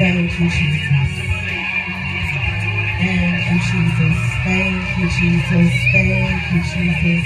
Thank you, Jesus. Thank you, Jesus. Thank you, Jesus. Thank you, Jesus.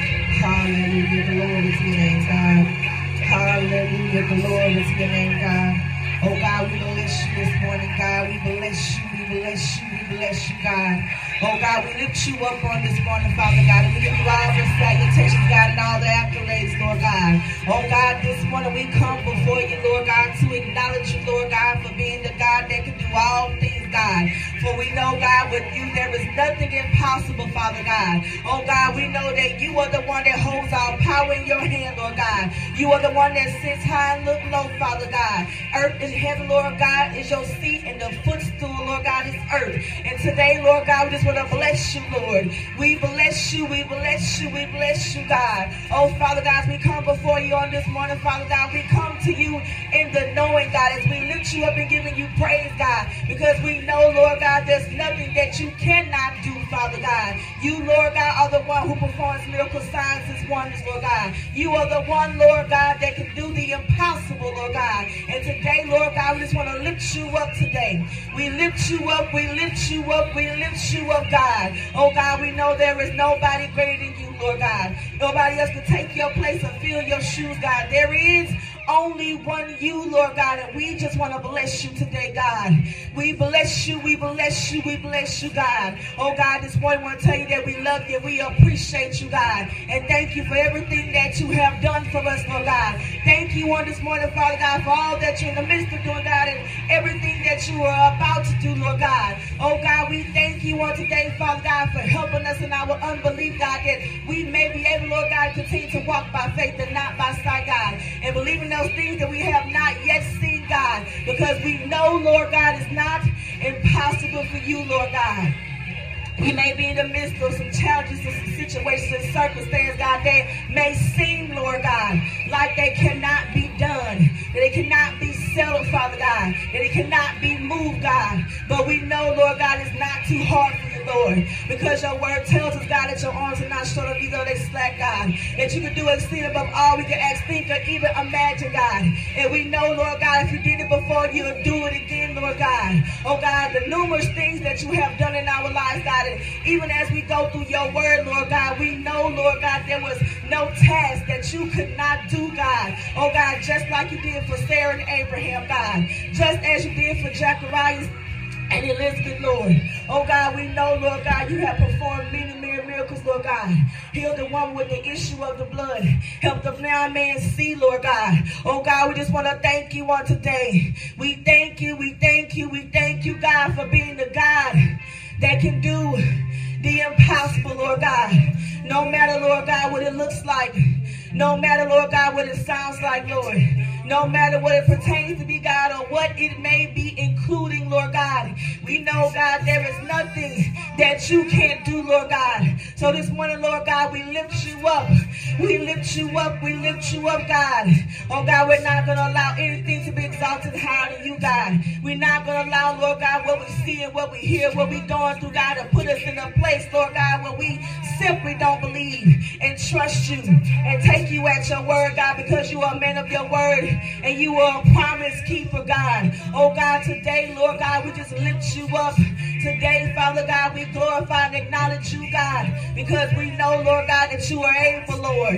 Hallelujah. Glory to your name, God. Hallelujah. Glory to your name, God. Oh, God, we bless you this morning, God. We bless you. We bless you. We bless you, God. Oh, God, we lift you up on this morning, Father God. And we give you all the salutations, God, and all the accolades, Lord God. Oh, God, this morning we come before you, Lord God, to acknowledge you, Lord God, for being the God that can do all things, God. For we know, God, with you there is nothing impossible, Father God. Oh, God, we know that you are the one that holds all power in your hand, Lord God. You are the one that sits high and look low, Father God. Earth and heaven, Lord God, is your seat, and the footstool, Lord God, is earth. And today, Lord God, we just want to bless you, Lord. We bless you, we bless you, we bless you, God. Oh, Father God, as we come before you on this morning, Father God, we come to you in the knowing, God, as we lift you up and giving you praise, God, because we know, Lord God, there's nothing that you cannot do, Father God. You, Lord God, are the one who performs miracle signs and wonders, Lord God. You are the one, Lord God, that can do the impossible, Lord God. And today, Lord God, we just want to lift you up today. We lift you up, we lift you up, we lift you up, God. Oh, God, we know there is nobody greater than you, Lord God. Nobody else can take your place and fill your shoes, God. There is only one you, Lord God, and we just want to bless you today, God. We bless you, we bless you, we bless you, God. Oh, God, this morning I want to tell you that we love you, we appreciate you, God, and thank you for everything that you have done for us, Lord God. Thank you on this morning, Father God, for all that you're in the midst of doing, God, and everything that you are about to do, Lord God. Oh, God, we thank you on today, Father God, for helping us in our unbelief, God, that we may be able, Lord God, to continue to walk by faith and not by sight, God, and believing those things that we have not yet seen, God, because we know, Lord God, it's not impossible for you, Lord God. We may be in the midst of some challenges and some situations and circumstances, God, that may seem, Lord God, like they cannot be done, that they cannot be settled, Father God, that it cannot be moved, God. But we know, Lord God, it's not too hard for you, Lord, because your word tells us, God, that your arms are not short of either are they slack, God, that you can do exceeding above all we can ask, think, or even imagine, God. And we know, Lord God, if you did it before, you'll do it again, Lord God. Oh, God, the numerous things that you have done in our lives, God, and even as we go through your word, Lord God, we know, Lord God, there was no task that you could not do, God. Oh, God, just like you did for Sarah and Abraham, God, just as you did for Zacharias and Elizabeth, Lord. Oh, God, we know, Lord God, you have performed many miracles, Lord God. Heal the woman with the issue of the blood. Help the blind man see, Lord God. Oh, God, we just want to thank you on today. We thank you, we thank you, we thank you, God, for being the God that can do the impossible, Lord God. No matter, Lord God, what it looks like. No matter, Lord God, what it sounds like, Lord. No matter what it pertains to be, God, or what it may be, including, Lord God. We know, God, there is nothing that you can't do, Lord God. So this morning, Lord God, we lift you up. We lift you up. We lift you up, God. Oh, God, we're not going to allow anything to be exalted higher than you, God. We're not going to allow, Lord God, what we see and what we hear, what we're going through, God, to put us in a place, Lord God, where we simply don't believe and trust you and take you at your word, God, because you are a man of your word and you are a promise keeper, God. Oh, God, today, Lord God, we just lift you up. Today, Father God, we glorify and acknowledge you, God, because we know, Lord God, that you are able, Lord.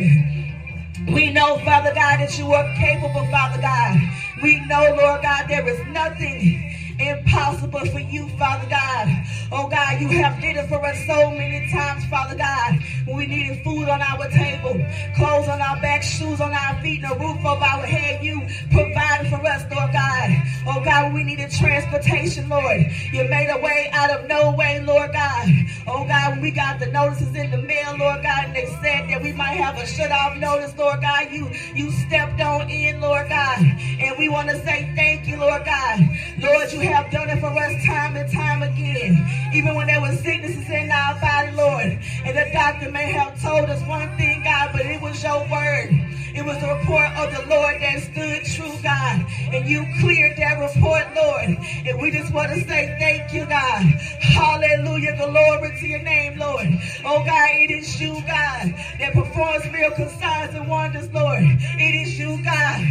We know, Father God, that you are capable, Father God. We know, Lord God, there is nothing impossible for you, Father God. Oh, God, you have did it for us so many times, Father God, when we needed food on our table, clothes on our back, shoes on our feet, and a roof over our head. You provided for us, Lord God. Oh, God, when we needed transportation, Lord, you made a way out of no way, Lord God. Oh, God, when we got the notices in the mail, Lord God, and they said that we might have a shut-off notice, Lord God, you stepped on in, Lord God, and we want to say thank you, Lord God. Lord, you have done it for us time and time again, even when there was sicknesses in our body, Lord, and the doctor may have told us one thing, God, but it was your word. It was the report of the Lord that stood true, God, and you cleared that report, Lord, and we just want to say thank you, God. Hallelujah, glory to your name, Lord. Oh, God, it is you, God, that performs miracle signs and wonders, Lord. It is you, God,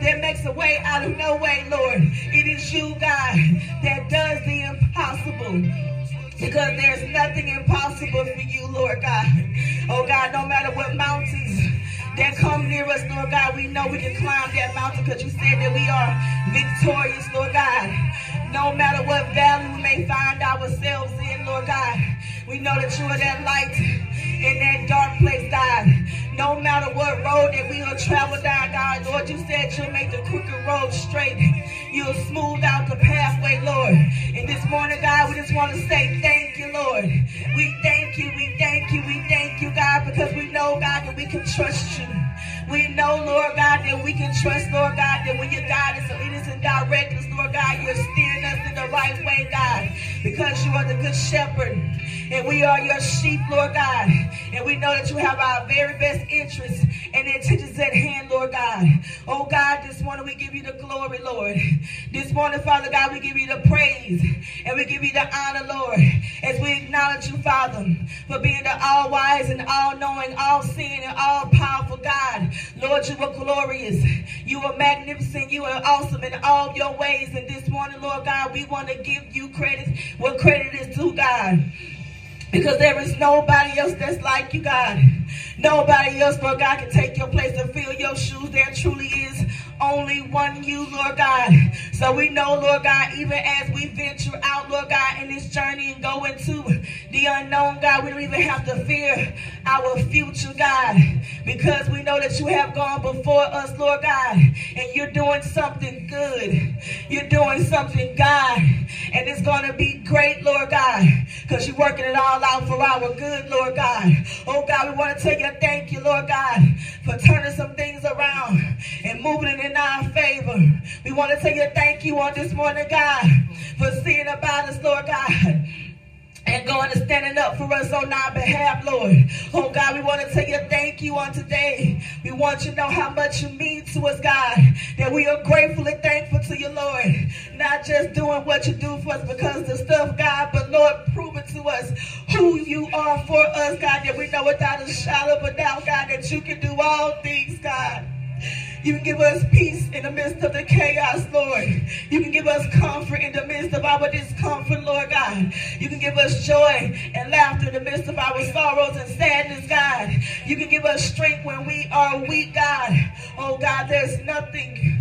that makes a way out of no way, Lord. It is you, God, that does the impossible. Because there's nothing impossible for you, Lord God. Oh God, no matter what mountains that come near us, Lord God, we know we can climb that mountain because you said that we are victorious, Lord God. No matter what valley we may find ourselves in, Lord God, we know that you are that light in that dark place, God. No matter what road that we will travel down, God, Lord, you said you'll make the crooked road straight. You'll smooth out the pathway, Lord. And this morning, God, we just want to say thank you, Lord. We thank you, we thank you, we thank you, God, because we know, God, that we can trust you. We know, Lord God, that we can trust, Lord God, that when you guide us and lead us and direct us, Lord God, you're steering us in the right way, God, because you are the good shepherd and we are your sheep, Lord God. And we know that you have our very best interests and intentions at hand, Lord God. Oh God, this morning we give you the glory, Lord. This morning, Father God, we give you the praise and we give you the honor, Lord, as we acknowledge you, Father, for being the all-wise and all-knowing, all-seeing and all-powerful God. Lord, you are glorious. You are magnificent. You are awesome in all your ways. And this morning, Lord God, we want to give you credit where credit is due, God. Because there is nobody else that's like you, God. Nobody else, Lord God, can take your place and fill your shoes. There truly is only one you, Lord God. So we know, Lord God, even as we venture out, Lord God, in this journey and go into the unknown, God, we don't even have to fear our future, God, because we know that you have gone before us, Lord God, and you're doing something good. You're doing something, God, and it's going to be great, Lord God, because you're working it all out for our good, Lord God. Oh, God, we want to tell you thank you, Lord God, for turning some things around and moving it in our favor. We want to tell you thank you on this morning, God, for seeing about us, Lord God, and going and standing up for us on our behalf, Lord. Oh, God, we want to tell you thank you on today. We want you to know how much you mean to us, God, that we are grateful and thankful to you, Lord. Not just doing what you do for us because of the stuff, God, but, Lord, proving to us who you are for us, God, that we know without a shadow of a doubt, God, that you can do all things, God. You can give us peace in the midst of the chaos, Lord. You can give us comfort in the midst of our discomfort, Lord God. You can give us joy and laughter in the midst of our sorrows and sadness, God. You can give us strength when we are weak, God. Oh, God, there's nothing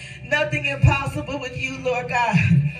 impossible with you, Lord God.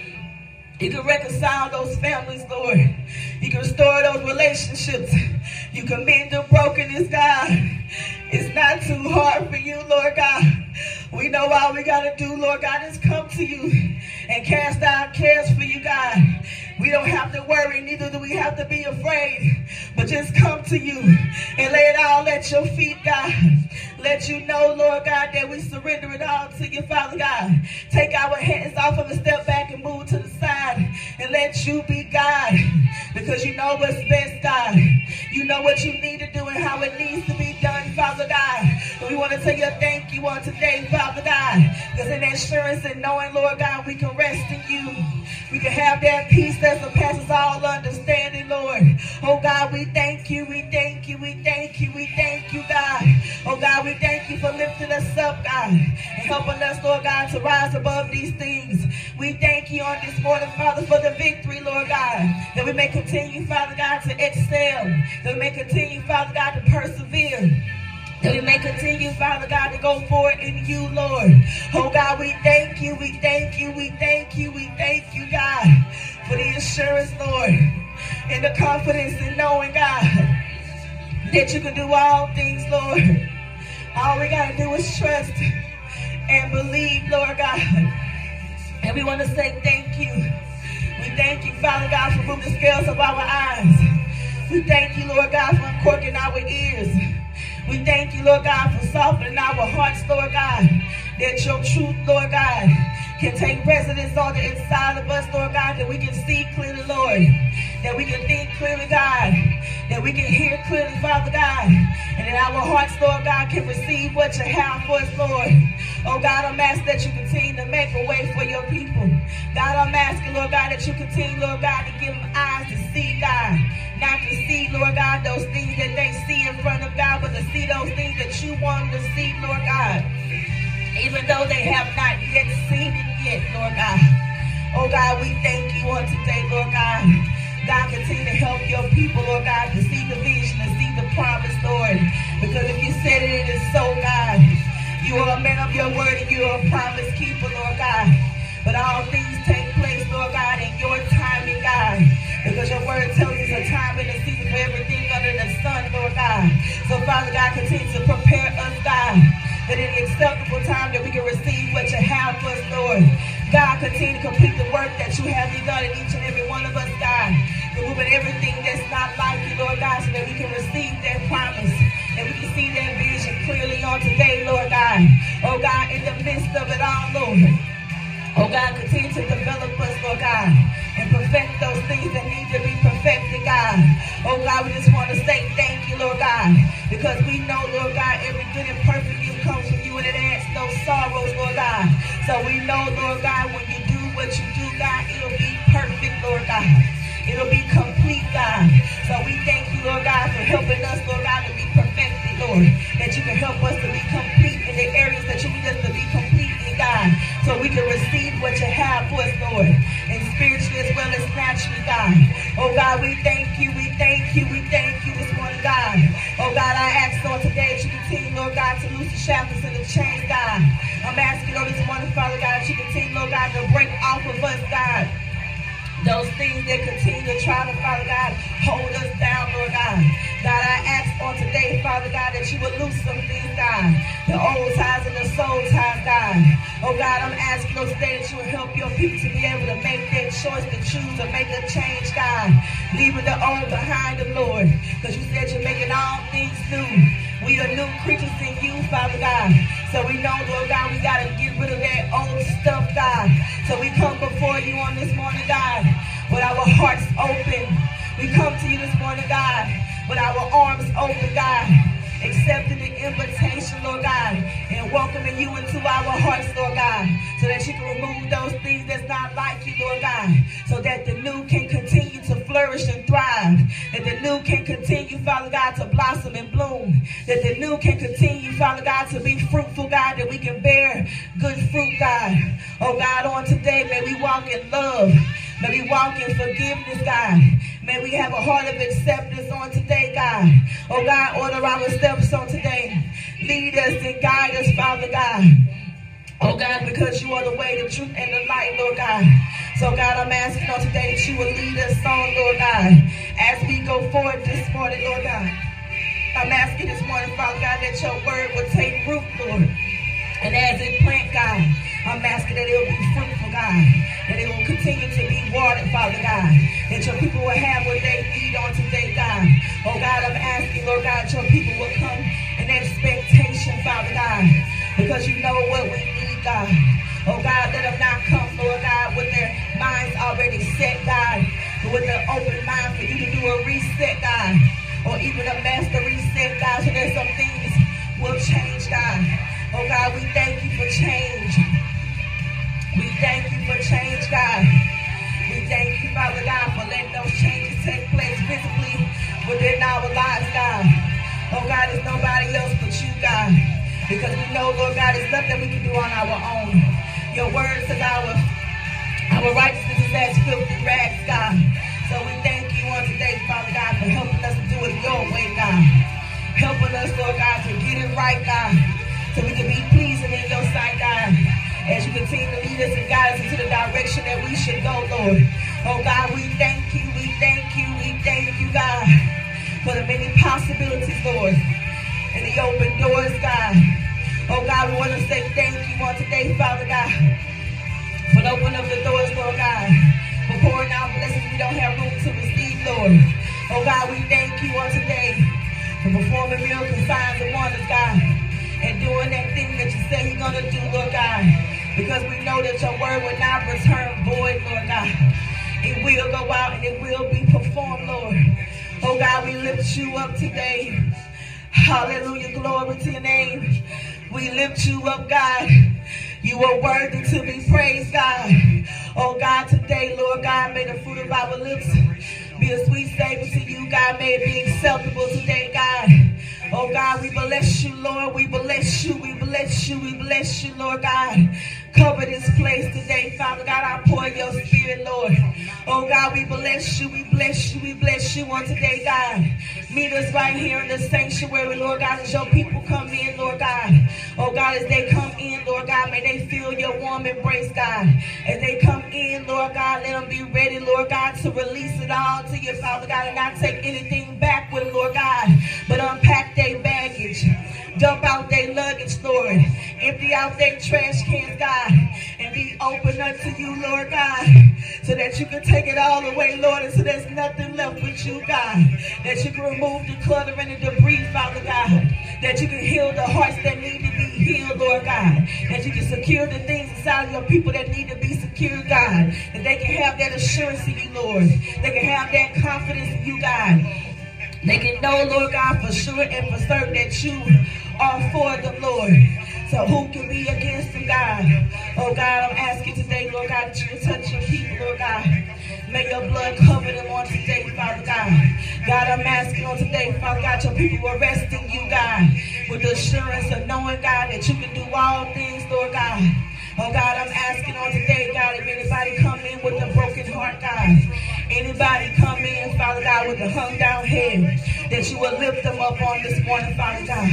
You can reconcile those families, Lord. You can restore those relationships. You can mend the brokenness, God. It's not too hard for you, Lord God. We know all we got to do, Lord God, is come to you and cast our cares for you, God. We don't have to worry, neither do we have to be afraid, but just come to you and lay it all at your feet, God. Let you know, Lord God, that we surrender it all to you, Father God. Take our hands off of and step back and move to the side and let you be God, because you know what's best, God. You know what you need to do and how it needs to be done, Father God. And we want to tell you thank you on today, Father God, because in assurance and knowing, Lord God, we can rest in you. We can have that peace that surpasses all understanding, Lord. Oh, God, we thank you, we thank you, we thank you, we thank you, God. Oh, God, we thank you for lifting us up, God, and helping us, Lord God, to rise above these things. We thank you on this morning, Father, for the victory, Lord God, that we may continue, Father God, to excel, that we may continue, Father God, to persevere, that we may continue, Father God, to go forward in you, Lord. Oh, God, we thank you, we thank you, we thank you, we thank you, God, for the assurance, Lord, and the confidence in knowing, God, that you can do all things, Lord. All we got to do is trust and believe, Lord God. And we want to say thank you. We thank you, Father God, for moving the scales of our eyes. We thank you, Lord God, for uncorking our ears. We thank you, Lord God, for softening our hearts, Lord God, that your truth, Lord God, can take residence on the inside of us, Lord God, that we can see clearly, Lord, that we can think clearly, God, that we can hear clearly, Father God, and that our hearts, Lord God, can receive what you have for us, Lord. Oh, God, I'm asking that you continue to make a way for your people. God, I'm asking, Lord God, that you continue, Lord God, to give them eyes to see, God, not to see, Lord God, those things that they see in front of God, but to see those things that you want them to see, Lord God. even though they have not yet seen it yet, Lord God. Oh God, we thank you on today, Lord God. God, continue to help your people, Lord God, to see the vision, to see the promise, Lord. Because if you said it, it is so, God. You are a man of your word and you are a promise keeper, Lord God. But all things take place, Lord God, in your timing, God. Because your word tells us a time and a season for everything under the sun, Lord God. So, Father God, continue to prepare us, God, that in the acceptable time that we can receive what you have for us, Lord. God, continue to complete the work that you have begun in each and every one of us, God. Removing everything that's not like you, Lord God, so that we can receive that promise, and we can see that vision clearly on today, Lord God. Oh God, in the midst of it all, Lord. Oh God, continue to develop us, Lord God, and perfect those things that need to be perfected, God. Oh God, we just want to say thank you, Lord God, because we know, Lord God, every good and perfect gift comes from you, and it adds no sorrows, Lord God. So we know, Lord God, when you do what you do, God, it'll be perfect, Lord God. It'll be complete, God. So we thank you, Lord God, for helping us, Lord God, to be perfected, Lord. That you can help us to be complete in the areas that you need us to be complete in, God. So we can receive what you have for us, Lord. And spiritually as well as naturally, God. Oh, God, we thank you, we thank you, we thank you this morning, God. Oh, God, I ask, Lord, today that you continue, Lord God, to loose the shackles and the chains, God. I'm asking, Lord, this morning, Father God, that you continue, Lord God, to break off of us, God, those things that continue to try to, Father God, hold us down, Lord God. God, I ask on today, Father God, that you would loose some things, God. The old ties and the soul ties, God. Oh, God, I'm asking those today that you would help your people to be able to make that choice, to choose, to make a change, God. Leaving the old behind them, Lord. Because you said you're making all things new. We are new creatures in you, Father God. So we know, Lord God, we got to get rid of that old stuff, God. So we come before you on this morning, God, with our hearts open. We come to you this morning, God, with our arms open, God, accepting the invitation, Lord God, and welcoming you into our hearts, Lord God, so that you can remove those things that's not like you, Lord God, so that the new can continue to flourish and thrive, that the new can continue, Father God, to blossom and bloom, that the new can continue, Father God, to be fruitful, God, that we can bear good fruit, God. Oh, God, on today, may we walk in love. May we walk in forgiveness, God. May we have a heart of acceptance on today, God. Oh, God, order our steps on today. Lead us and guide us, Father God. Oh, God, because you are the way, the truth, and the light, Lord God. So, God, I'm asking on today that you will lead us on, Lord God, as we go forward this morning, Lord God. I'm asking this morning, Father God, that your word will take root, Lord. And as it plant, God, I'm asking that it will be fruitful, God. That it will continue to be watered, Father God. That your people will have what they need on today, God. Oh, God, I'm asking, Lord God, your people will come in expectation, Father God. Because you know what we need, God. Oh, God, let them not come, Lord God, with their minds already set, God. But with an open mind for you to do a reset, God. Or even a master reset, God, so that some things will change, God. Oh, God, we thank you for change. We thank you for change, God. We thank you, Father God, for letting those changes take place visibly within our lives, God. Oh, God, there's nobody else but you, God. Because we know, Lord God, there's nothing we can do on our own. Your word says our righteousness is as filthy rags, God. So we thank you on today, Father God, for helping us to do it your way, God. Helping us, Lord God, to get it right, God. So we can be pleasing in your sight, God, as you continue to lead us and guide us into the direction that we should go, Lord. Oh, God, we thank you, we thank you, we thank you, God, for the many possibilities, Lord, and the open doors, God. Oh, God, we want to say thank you on today, Father God, for opening up the doors, Lord God, for pouring out blessings we don't have room to receive, Lord. Oh, God, we thank you on today for performing miracles, signs, and wonders, God, and doing that thing that you said you're going to do, Lord God, because we know that your word will not return void, Lord God. It will go out and it will be performed, Lord. Oh, God, we lift you up today. Hallelujah, glory to your name. We lift you up, God. You are worthy to be praised, God. Oh, God, today, Lord God, may the fruit of our lips be a sweet savor to you, God. May it be acceptable today, God. Oh God, we bless you, Lord. We bless you. We bless you. We bless you, Lord God. Cover this place today, Father God. I pour your spirit, Lord. Oh God, we bless you. We bless you. We bless you on today, God. Meet us right here in the sanctuary, Lord God, as your people come in, Lord God. Oh God, as they come in, Lord God, may they feel your warm embrace, God. As they come in, Lord God, let them be ready, Lord God, to release it all to you, Father God, and not take anything back with, Lord God, but unpack their baggage. Dump out their luggage, Lord. Empty out their trash cans, God. And be open unto you, Lord God. So that you can take it all away, Lord. And so there's nothing left with you, God. That you can remove the clutter and the debris, Father God. That you can heal the hearts that need to be healed, Lord God. That you can secure the things inside of your people that need to be secured, God. That they can have that assurance in you, Lord. They can have that confidence in you, God. They can know, Lord God, for sure and for certain that you are for them, Lord. So who can be against them, God? Oh God, I'm asking today, Lord God, that you will touch your people, Lord God. May your blood cover them on today, Father God. God, I'm asking on today, Father God, your people will rest in you, God, with the assurance of knowing, God, that you can do all things, Lord God. Oh God, I'm asking on today, God, if anybody come in with a broken heart, God. Anybody come in, Father God, with a hung down head, that you will lift them up on this morning, Father God.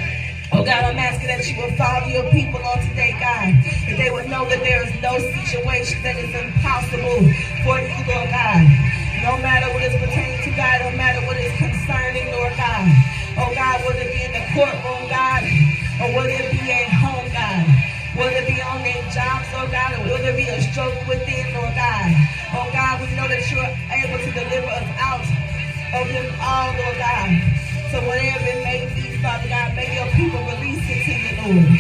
Oh God, I'm asking that you will follow your people on today, God. That they would know that there is no situation that is impossible for you, Lord God. No matter what is pertaining to God, no matter what is concerning, Lord God. Oh God, whether it be in the courtroom, God, or whether it be at home, God. Whether it be on their jobs, Lord God, or whether it be a struggle within, Lord God. Oh God, we know that you are able to deliver us out of them all, Lord God. So whatever it may be, Father God, may your people release it to you, Lord.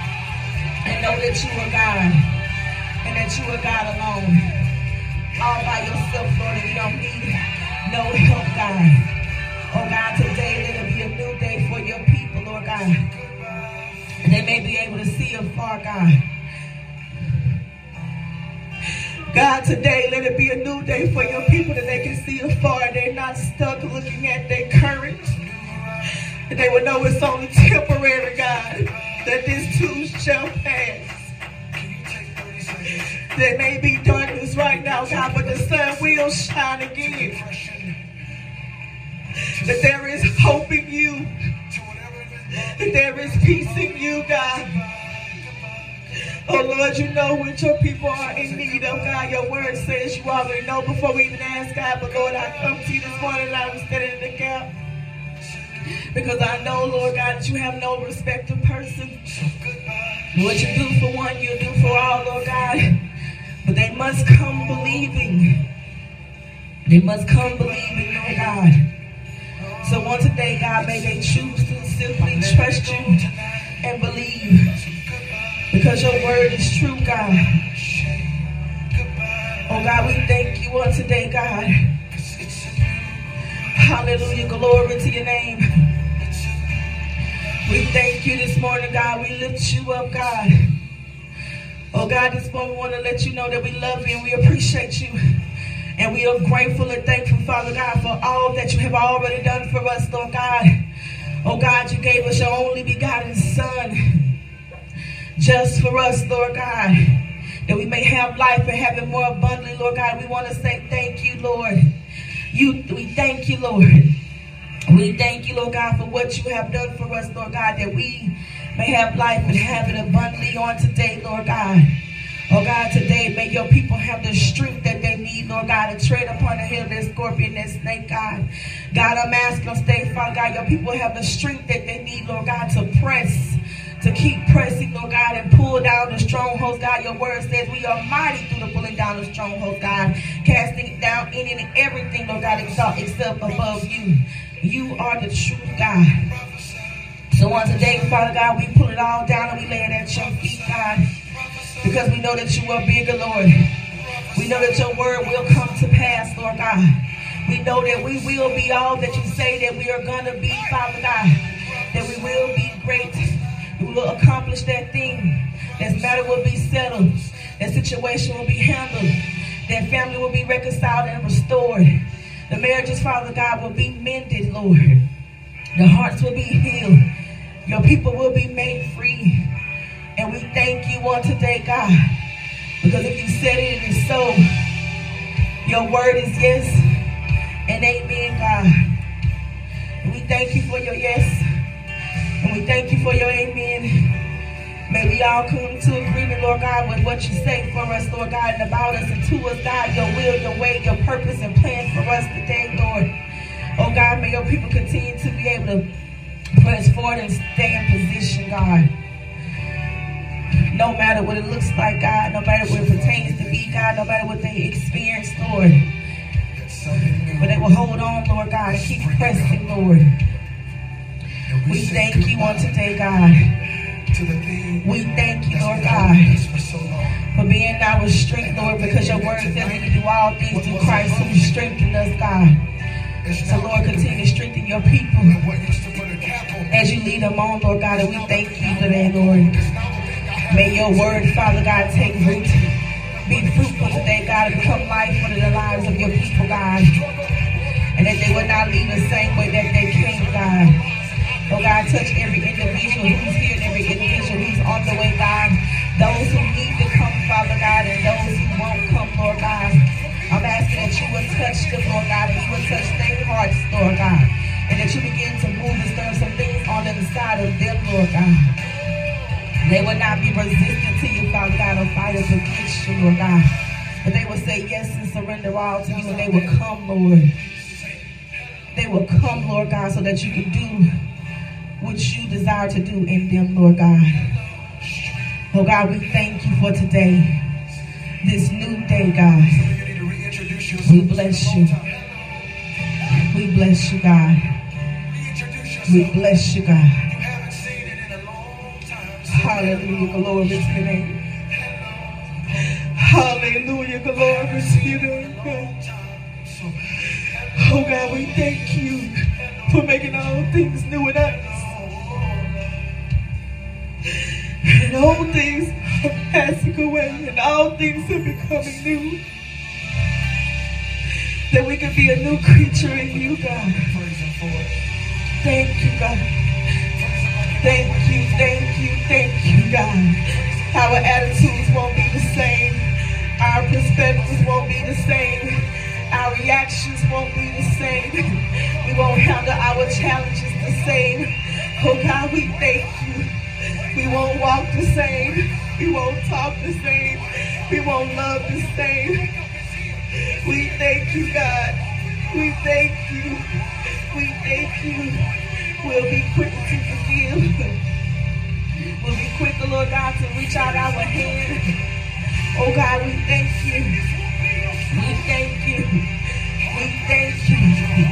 And know that you are God. And that you are God alone. All by yourself, Lord, and you don't need no help, God. Oh God, today let it be a new day for your people, Lord God. And they may be able to see afar, God. God, today let it be a new day for your people that they can see afar. They're not stuck looking at their current. And they will know it's only temporary, God, that this too shall pass. There may be darkness right now, God, but the sun will shine again. That there is hope in you. That there is peace in you, God. Oh, Lord, you know what your people are in need of, God. Your word says you already know before we even ask, God. But, Lord, I come to you this morning and I'm standing in the gap. Because I know, Lord God, that you have no respect of person. What you do for one, you do for all, Lord God. But they must come believing. They must come believing, Lord God. So on today, God, may they choose to simply trust you and believe. Because your word is true, God. Oh, God, we thank you on today, God. Hallelujah. Glory to your name. We thank you this morning, God. We lift you up, God. Oh, God, this morning we want to let you know that we love you and we appreciate you. And we are grateful and thankful, Father God, for all that you have already done for us, Lord God. Oh, God, you gave us your only begotten Son just for us, Lord God, that we may have life and have it more abundantly, Lord God. We want to say thank you, Lord. We thank you, Lord. We thank you, Lord God, for what you have done for us, Lord God, that we may have life and have it abundantly on today, Lord God. Oh, God, today may your people have the strength that they need, Lord God, to tread upon the hill, that scorpion, that snake, God. God, I'm asking on today, Father God, your people have the strength that they need, Lord God, to press, to keep pressing, Lord God, and pull down the strongholds, God. Your word says we are mighty through the pulling down the strongholds, God, casting it down any and everything, Lord God, except above you. You are the truth, God. So on today, Father God, we pull it all down and we lay it at your feet, God, because we know that you are bigger, Lord. We know that your word will come to pass, Lord God. We know that we will be all that you say that we are going to be, Father God, that we will be great. We will accomplish that thing. That matter will be settled. That situation will be handled. That family will be reconciled and restored. The marriages, Father God, will be mended, Lord. The hearts will be healed. Your people will be made free. And we thank you on today, God. Because if you said it, it is so. Your word is yes and amen, God. And we thank you for your yes. And we thank you for your amen. May we all come to agreement, Lord God, with what you say for us, Lord God, and about us and to us, God, your will, your way, your purpose and plan for us today, Lord. Oh, God, may your people continue to be able to press forward and stay in position, God. No matter what it looks like, God, no matter what it pertains to be, God, no matter what they experience, Lord. But they will hold on, Lord God, and keep pressing, Lord. We thank you on today, God. We thank you, Lord God, for being our strength, Lord, because your word says we can do all things through Christ who strengthened us, God. So, Lord, continue to strengthen your people as you lead them on, Lord God, and we thank you for that, Lord. May your word, Father God, take root, be fruitful today, God, and become life for the lives of your people, God, and that they will not leave the same way that they came, God. Oh, God, touch every individual who's here and every individual who's on the way, God. Those who need to come, Father God, and those who won't come, Lord God. I'm asking that you will touch them, Lord God, and you will touch their hearts, Lord God. And that you begin to move and stir some things on the inside of them, Lord God. They will not be resistant to you, Father God, or fight us against you, Lord God. But they will say yes and surrender all to you, and they will come, Lord. They will come, Lord God, so that you can do what you desire to do in them, Lord God. Oh God, we thank you for today, this new day, God. We bless you. We bless you, God. We bless you, God. Hallelujah, glory to your name. Hallelujah, glory to your name, God. Oh God, we thank you for making all things new in us. And all things are passing away, and all things are becoming new. That we can be a new creature in you, God. Thank you, God. Thank you, thank you, thank you, God. Our attitudes won't be the same. Our perspectives won't be the same. Our reactions won't be the same. We won't handle our challenges the same. Oh God, we thank you. We won't walk the same. We won't talk the same. We won't love the same. We thank you, God. We thank you. We thank you. We'll be quick to forgive. We'll be quick, Lord God, to reach out our hand. Oh God, we thank you. We thank you. We thank you.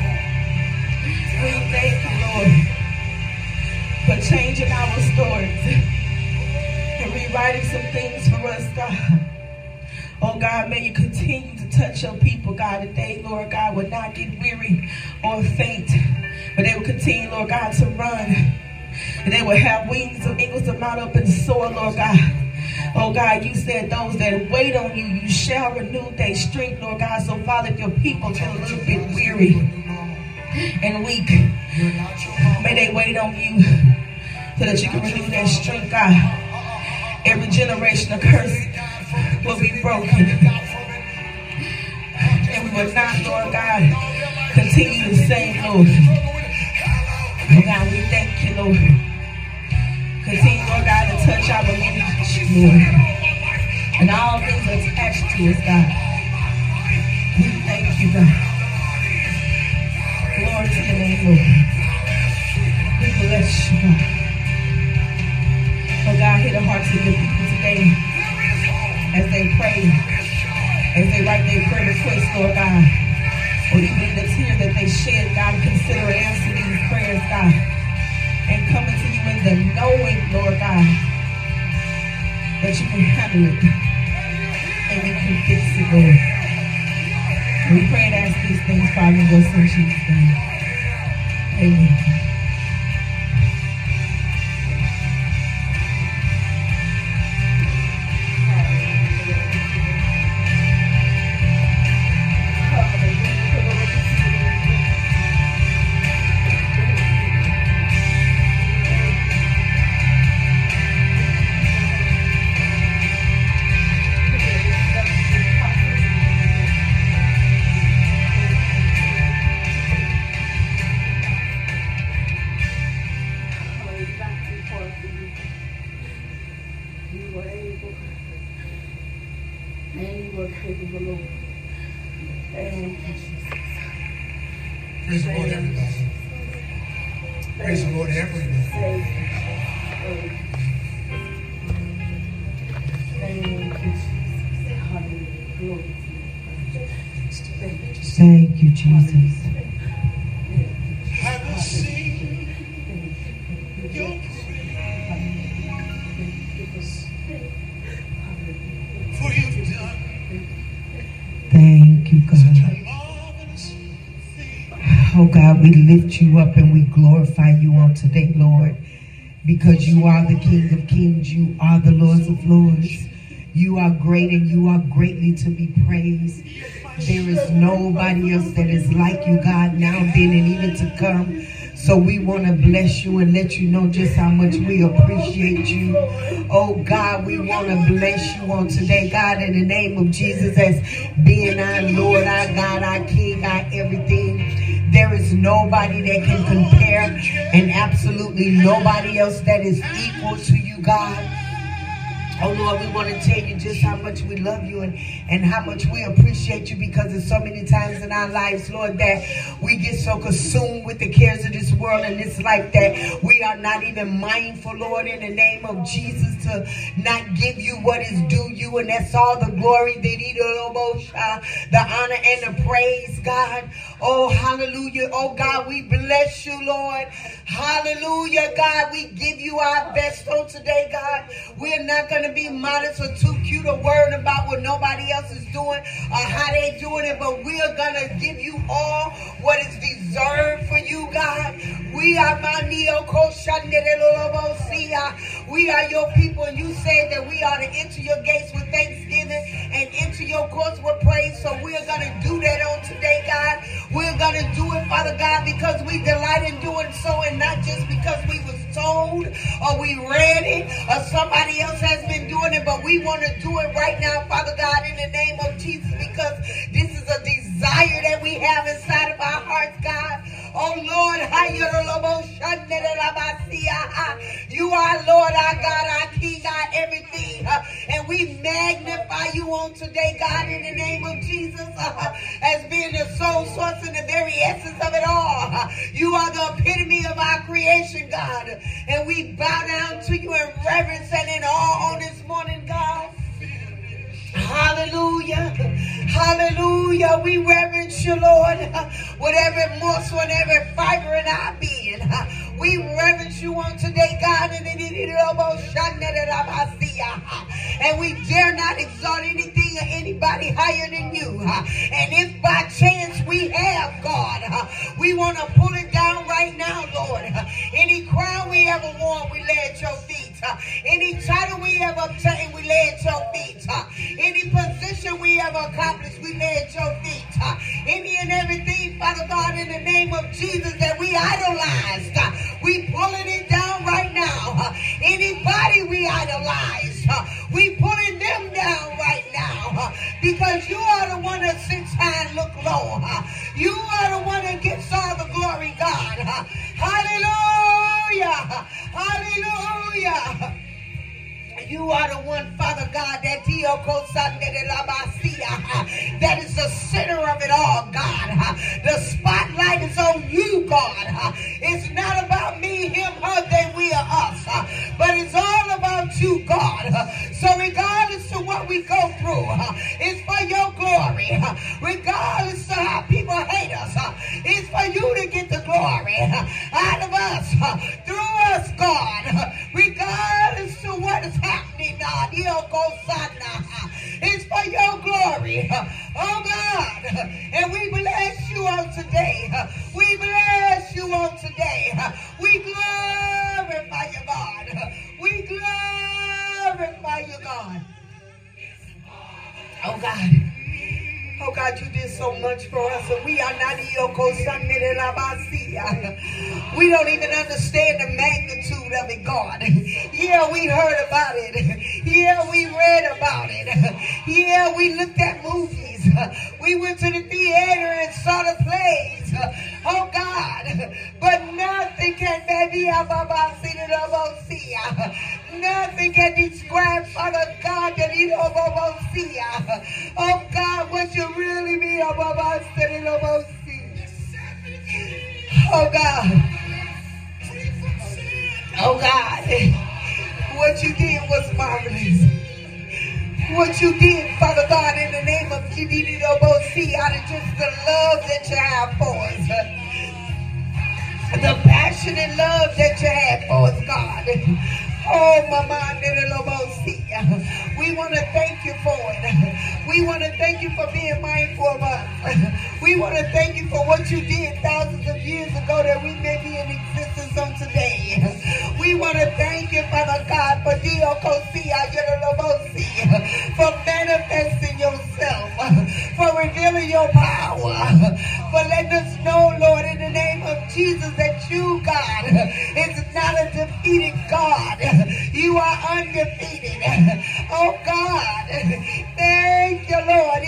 We thank you, Lord, for changing our stories and rewriting some things for us, God. Oh God, may you continue to touch your people, God, that they, Lord God, would not get weary or faint, but they will continue, Lord God, to run. And they will have wings of eagles to mount up and soar, Lord God. Oh God, you said those that wait on you, you shall renew their strength, Lord God. So Father, if your people get a little bit weary and weak, may they wait on you so that you can renew their strength, God. Every generation of curse will be broken. And we will not, Lord God, continue the same, Lord. Oh God, we thank you, Lord. Continue, Lord God, to touch our ministry, Lord. And all things attached to us, God. We thank you, God. Glory to your name, Lord. We bless you, God. Oh God, hit the hearts of your people today as they pray, as they write their prayer requests, Lord God. Or even the tears that they shed, God, consider and answer these prayers, God. And coming to you in the knowing, Lord God, that you can handle it and you can fix it, Lord. And we pray and ask these things, Father, in your Son Jesus' name. Amen. are able. And you are capable, Lord. Thank you, Jesus. Praise the Lord, everybody. Praise the Lord, everybody. Thank you, Jesus. Hallelujah. Glory to you. Thank you, Jesus. I will sing your praise, for you've done Thank you, such a God. marvelous thing. Oh, God, we lift you up and we glorify you on today, Lord, because you are the King of Kings. You are the Lord of Lords. You are great and you are greatly to be praised. There is nobody else that is like you, God, now, then, and even to come. So we want to bless you and let you know just how much we appreciate you. Oh, God, we want to bless you on today, God, in the name of Jesus, as being our Lord, our God, our King, our everything. There is nobody that can compare and absolutely nobody else that is equal to you, God. Oh, Lord, we want to tell you just how much we love you and how much we appreciate you, because there's so many times in our lives, Lord, that we get so consumed with the cares of this world and this life that we are not even mindful, Lord, in the name of Jesus, to not give you what is due you, and that's all the glory, the honor, and the praise, God. Oh, hallelujah. Oh, God, we bless you, Lord. Hallelujah, God. We give you our best on today, God. We're not going to be modest or too cute or worried about what nobody else is doing or how they doing it, but we are going to give you all what is deserved for you, God. We are we are your people, and you said that we are to enter your gates with thanksgiving and enter your courts with praise. So we are going to do that on today, God. We're going to do it, Father God, because we delight in doing so, and not just because we was told or we read it or somebody else has been doing it, but we want to do it right now, Father God, in the name of Jesus, because this is a desire that we have inside of our hearts, God. Oh, Lord, you are, Lord, our God, our King, our everything, and we magnify you on today, God, in the name of Jesus, as being the sole source and the very essence of it all. You are the epitome of our creation, God, and we bow down to you in reverence and in awe on this morning, God. Hallelujah. Hallelujah. We reverence you, Lord, with every morsel and every fiber in our being. We reverence you on today, God, and we dare not exalt anything or anybody higher than you. And if by chance we have, God, we want to pull it down right now, Lord. Any crown we ever worn, we lay at your feet. Any title we ever obtained, we lay at your feet. Any position we ever accomplished, we lay at your feet. Any and everything, Father God, in the name of Jesus, that we idolized, we pulling it down right now. Anybody we idolized, we pulling them down right now, because you are the one that sits high and look low. You are the one that gets all the glory, God. Hallelujah. Hallelujah. You are the one, Father God, that is the center of it all, God. The spotlight is on you, God. It's not about me, him, her, they, we, or us, but it's all about you, God. So regardless of what we go through, it's for your glory. Regardless of how people hate us, it's for you to get the glory out of us, through us, God. Regardless of what is happening, God, it's for your glory, oh God. And we bless you on today. We bless you on today. We glorify you, God. We glorify you, God. Oh God. Oh God, you did so much for us, and we are not we don't even understand the magnitude of it, God. Yeah, we heard about it. Yeah, we read about it. Yeah, we looked at movies. We went to the theater and saw the plays. Oh God, but nothing can maybe nothing Nothing can describe, Father God, that you don't see. Oh God, what you really mean above us, that you don't see. Oh God. Oh God. What you did was marvelous. What you did, Father God, in the name of Jesus, out of just the love that you have for us. The passionate love that you have for us, God. Oh, Mama, we want to thank you for it. We want to thank you for being mindful of us. We want to thank you for what you did thousands of years ago that we may be in existence on today. We want to thank you, Father God, for for manifesting yourself, for revealing your power, for letting us know, Lord, in the name of Jesus, that you, God, is not a defeated God. You are undefeated. Oh God, thank you, Lord.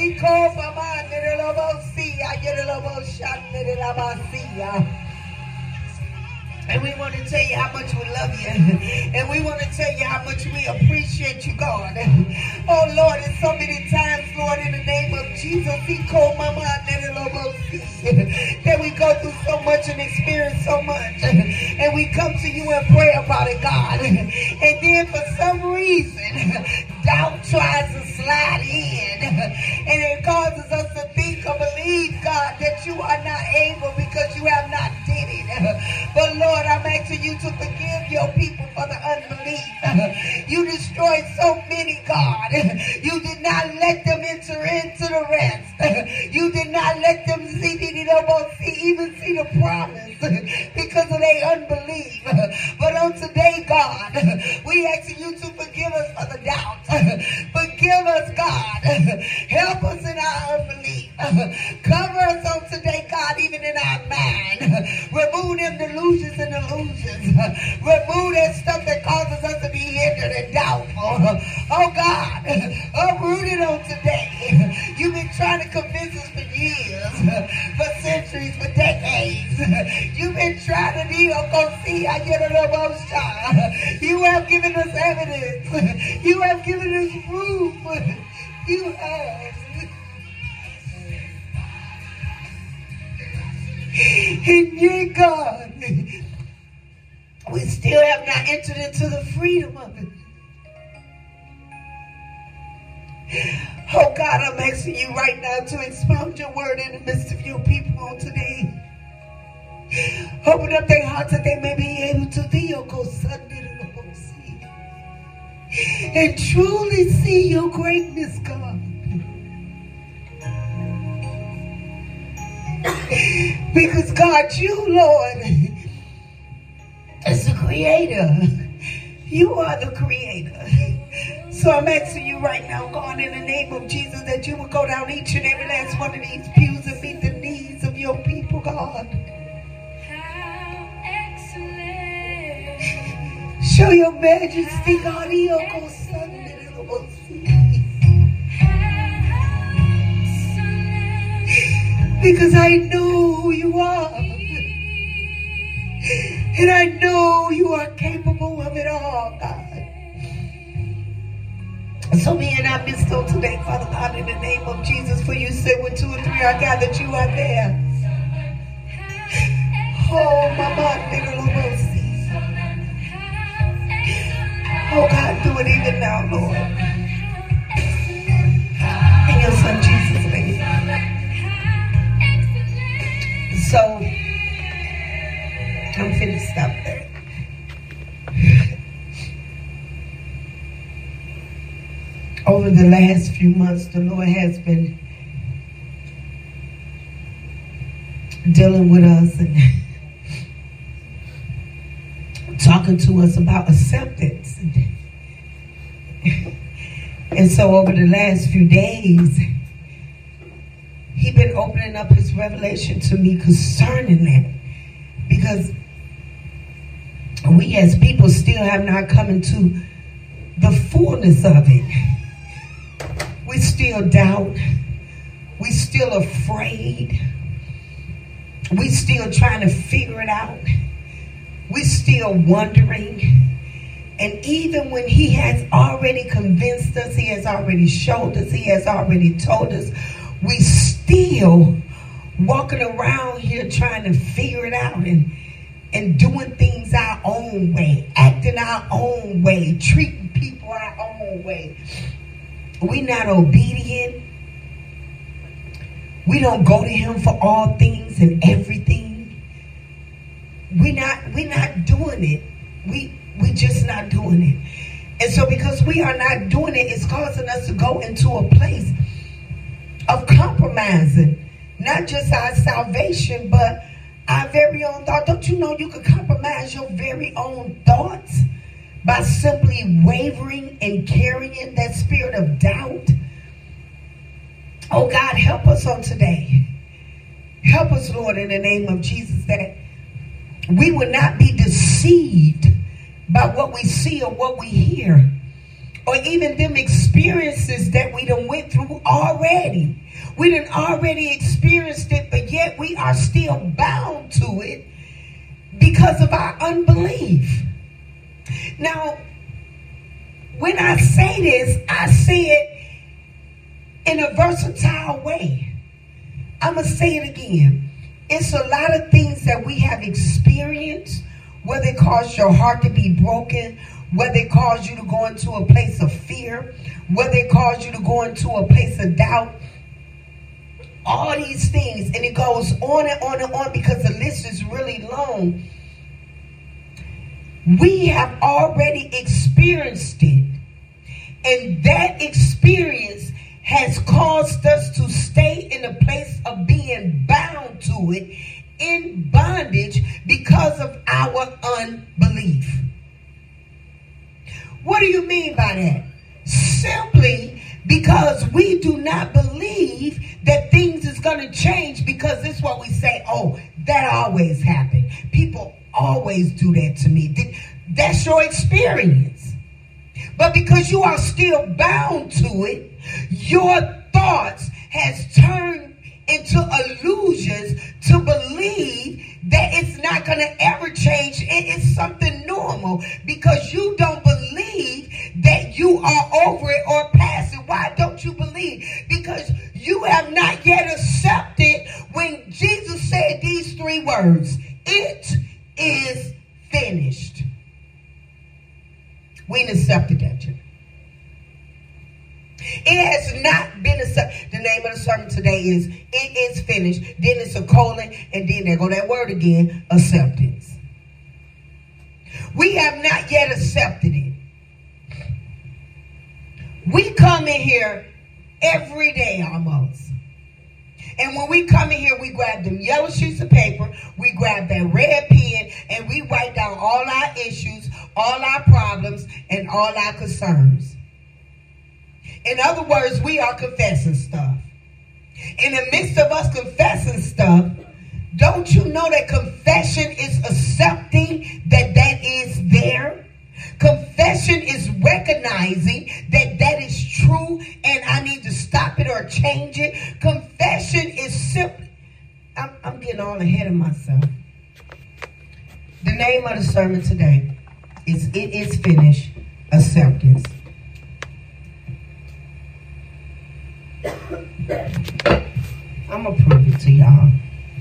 And we want to tell you how much we love you. And we want to tell you how much we appreciate you, God. Oh, Lord, and so many times, Lord, in the name of Jesus, that we go through so much and experience so much. And we come to you and pray about it, God. And then for some reason, doubt tries to slide in. And it causes us to think or believe, God, that you are not able because you have not did it. But Lord, I'm asking you to forgive your people for the unbelief. You destroyed so many, God. You did not let them enter into the rest. You did not let them even see the promise because of their unbelief. But on today, God, we ask you to forgive us for the doubt. Forgive us, God. Help us in our unbelief. Cover us on today, God, even in our mind. Remove them delusions and illusions. Remove that stuff that causes us to be hindered and doubtful. Oh God, uproot it on today. You've been trying to convince us for years, for centuries, for decades. You've been trying to deal. You have given us evidence. You have given us proof. You have. And yet, God, we still have not entered into the freedom of it. Oh God, I'm asking you right now to expound your word in the midst of your people on today. Open up their hearts that they may be able to and truly see your greatness, God. Because God, you, Lord, is the creator. You are the creator. So I'm asking you right now, God, in the name of Jesus, that you will go down each and every last one of these pews and meet the needs of your people, God. Show your majesty, God. Because I know who you are. And I know you are capable of it all, God. So be in our midst on today, Father God, in the name of Jesus. For you said when 2 or 3 are gathered, you are there. Oh, my God. Oh, God, do it even now, Lord. In your son Jesus' name. So, I'm finna stop there. Over the last few months, the Lord has been dealing with us and talking to us about acceptance. And so over the last few days, He's been opening up His revelation to me concerning that. Because we as people still have not come into the fullness of it. We still doubt. We still afraid. We still trying to figure it out. We still wondering. And even when he has already convinced us, he has already showed us, he has already told us, we still walking around here trying to figure it out and doing things our own way, acting our own way, treating people our own way. We're not obedient. We don't go to him for all things and everything. We're not doing it. We just not doing it. And so because we are not doing it, it's causing us to go into a place of compromising. Not just our salvation, but our very own thought. Don't you know you could compromise your very own thoughts by simply wavering and carrying that spirit of doubt? Oh God, help us on today. Help us, Lord, in the name of Jesus, that we will not be deceived by what we see or what we hear, or even them experiences that we done went through already. We done already experienced it, but yet we are still bound to it because of our unbelief. Now, when I say this, I say it in a versatile way. I'm going to say it again. It's a lot of things that we have experienced, whether it caused your heart to be broken, whether it caused you to go into a place of fear, whether it caused you to go into a place of doubt. All these things, and it goes on and on and on because the list is really long. We have already experienced it, and that experience has caused us to stay in a place of being bound to it, in bondage, because of our unbelief. What do you mean by that? Simply because we do not believe that things is going to change, because this is what we say, oh, that always happened. People always do that to me. That's your experience. But because you are still bound to it, your thoughts has turned into illusions to believe that it's not going to ever change. It's something normal because you don't believe that you are over it or past it. Why don't you believe? Because you have not yet accepted when Jesus said these three words: it is finished. We ain't accepted that yet. It has not been accepted. The name of the sermon today is "It is finished." Then it's a colon, and then there go that word again, acceptance. We have not yet accepted it. We come in here every day almost. And when we come in here, we grab them yellow sheets of paper, we grab that red pen, and we write down all our issues, all our problems, and all our concerns. In other words, we are confessing stuff. In the midst of us confessing stuff, don't you know that confession is accepting that that is there? Confession is recognizing that that is true and I need to stop it or change it. Confession is simply, I'm getting all ahead of myself. The name of the sermon today is "It is Finished, Acceptance." I'm going to prove it to y'all.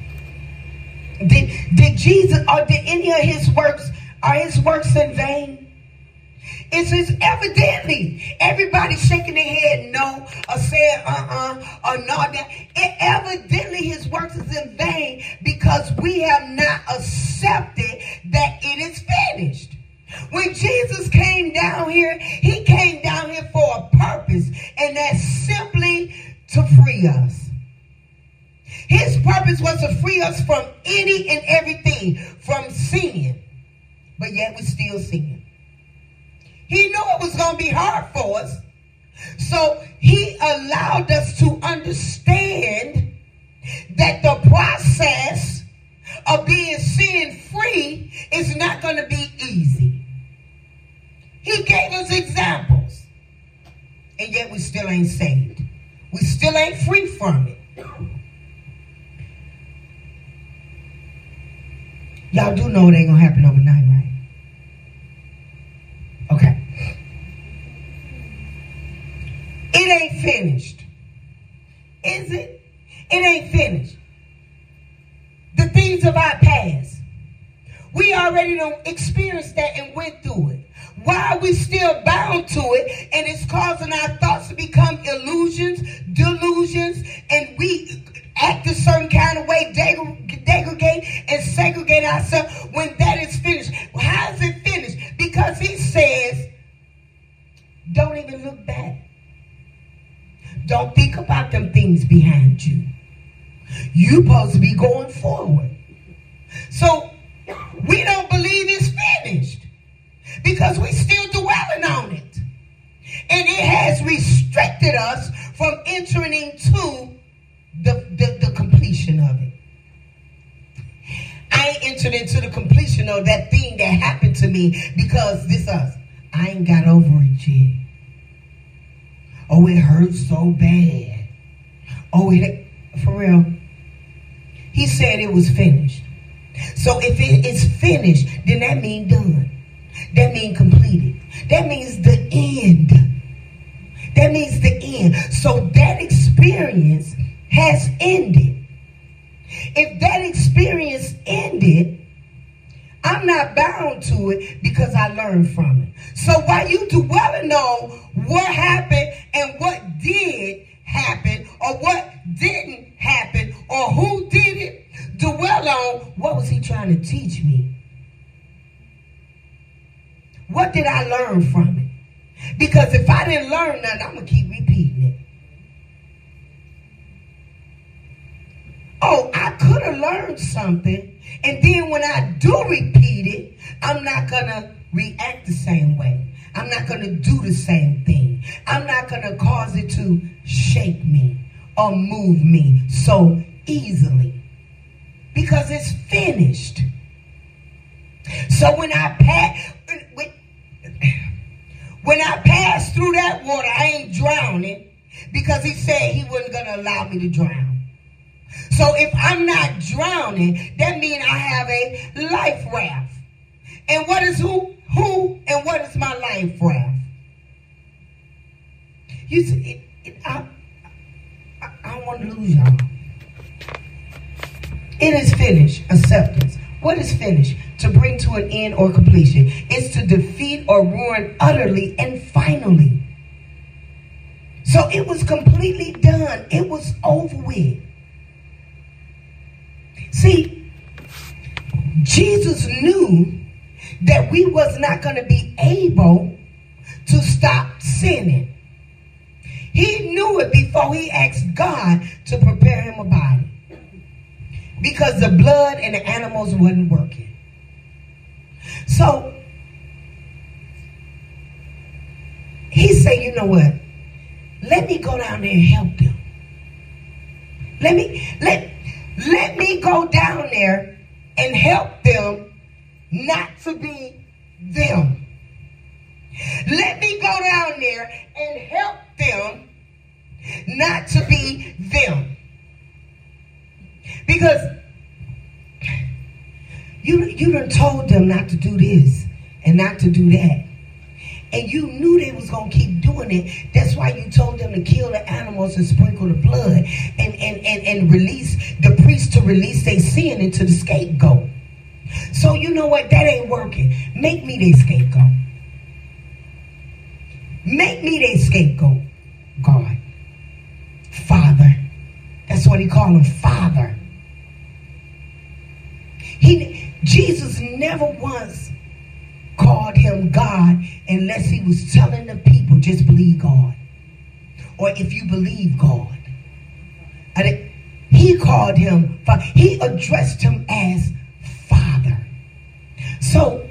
Did Jesus, or did any of his works, are his works in vain? It's evidently. Everybody shaking their head no, or saying or no. Evidently his works is in vain because we have not accepted that it is finished. When Jesus came down here, he came down here for a purpose, and that's simply to free us. His purpose was to free us from any and everything, from sin, but yet we still sin. He knew it was going to be hard for us, so he allowed us to understand that the process of being sin-free is not going to be easy. He gave us examples, and yet we still ain't saved. We still ain't free from it. Y'all do know it ain't going to happen overnight, right? ain't finished. Is it? It ain't finished. The things of our past, we already done experienced that and went through it. Why are we still bound to it? And it's causing our thoughts to become illusions, delusions, and we act a certain kind of way, degrade and segregate ourselves when that is finished. Well, how is it finished? Because he says, don't even look back. Don't think about them things behind you. You're supposed to be going forward. So we don't believe it's finished because we're still dwelling on it. And it has restricted us from entering into the completion of it. I ain't entered into the completion of that thing that happened to me because I ain't got over it yet. Oh, it hurts so bad. Oh, for real. He said it was finished. So if it is finished, then that means done. That means completed. That means the end. That means the end. So that experience has ended. If that experience ended, I'm not bound to it because I learned from it. So while you dwelling on what happened and what did happen or what didn't happen or who did it, dwell on what was he trying to teach me? What did I learn from it? Because if I didn't learn nothing, I'm going to keep repeating it. Oh, I could have learned something, and then when I do repeat it, I'm not going to react the same way. I'm not going to do the same thing. I'm not going to cause it to shake me or move me so easily because it's finished. So when I pass through that water, I ain't drowning because he said he wasn't going to allow me to drown. So if I'm not drowning, that means I have a life raft. And what is who and what is my life raft? You see, I don't want to lose y'all. It is finished. Acceptance. What is finished? To bring to an end or completion. It's to defeat or ruin utterly and finally. So it was completely done. It was over with. See, Jesus knew that we was not going to be able to stop sinning. He knew it before he asked God to prepare him a body. Because the blood and the animals wasn't working. So, he said, you know what? Let me go down there and help them. Let me go down there and help them not to be them. Let me go down there and help them not to be them. Because you done told them not to do this and not to do that. And you knew they was going to keep doing it. That's why you told them to kill the animals and sprinkle the blood and release the priest to release their sin into the scapegoat. So you know what? That ain't working. Make me their scapegoat. Make me their scapegoat, God. Father. That's what he called him, Father. Jesus never once called him God unless he was telling the people, just believe God. Or if you believe God. And he called him, he addressed him as Father. So,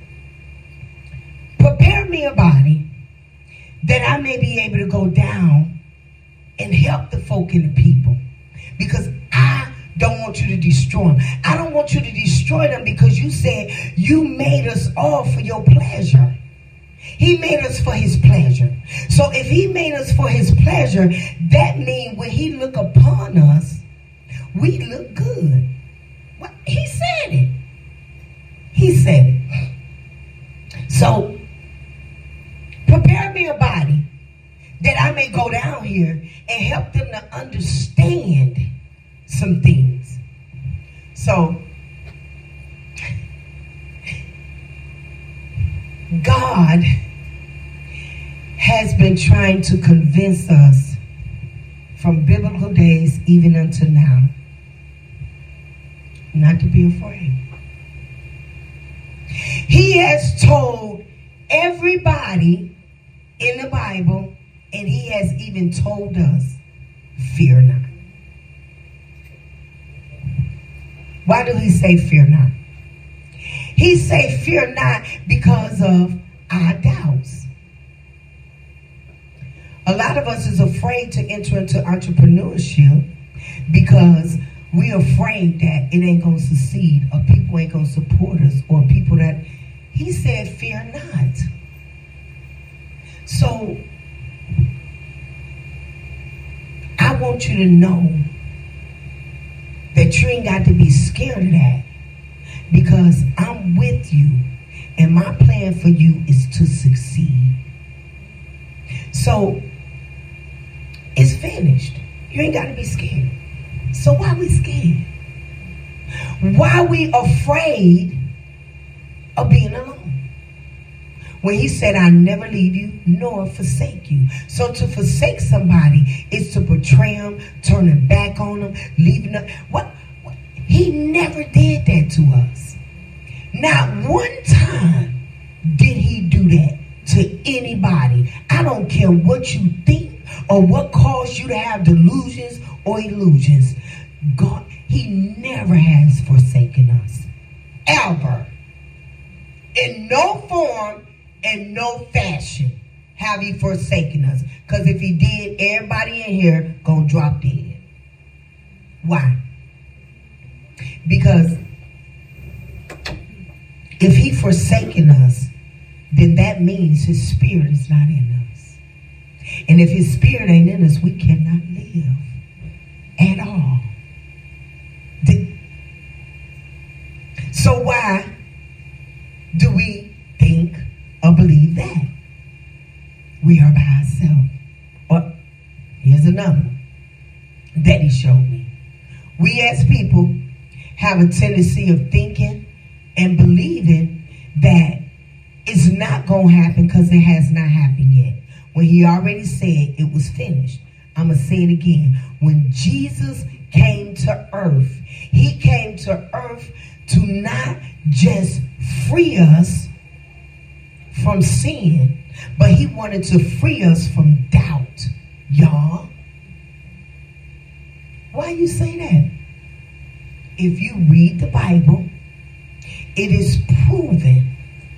prepare me a body that I may be able to go down and help the folk and the people. Because I don't want you to destroy them. I don't want you to destroy them because you said you made us all for your pleasure. He made us for his pleasure. So if he made us for his pleasure, that means when he look upon us, we look good. Well, he said it. He said it. So prepare me a body that I may go down here and help them to understand some things. So, God has been trying to convince us from biblical days even until now not to be afraid. He has told everybody in the Bible, and he has even told us, fear not. Why do he say fear not? He say fear not because of our doubts. A lot of us is afraid to enter into entrepreneurship because we're afraid that it ain't going to succeed, or people ain't going to support us, or people that... He said fear not. So I want you to know that you ain't got to be scared of that, because I'm with you, and my plan for you is to succeed. So it's finished. You ain't got to be scared. So why we scared? Why we afraid of being alone? When he said, I never leave you nor forsake you. So to forsake somebody is to betray them, turn their back on them, leaving them. What? He never did that to us. Not one time did he do that to anybody. I don't care what you think or what caused you to have delusions or illusions. God, he never has forsaken us. Ever. In no form and no fashion have he forsaken us. Because if he did, everybody in here gonna drop dead. Why? Because if he forsaken us, then that means his spirit is not in us. And if his spirit ain't in us, we cannot live at all. So why do we think or believe that? We are by ourselves. Or here's another that he showed me. We as people have a tendency of thinking and believing that it's not going to happen because it has not happened yet. When he already said it was finished. I'm going to say it again. When Jesus came to earth, he came to earth to not just free us from sin, but he wanted to free us from doubt. Y'all, why you say that? If you read the Bible, it is proven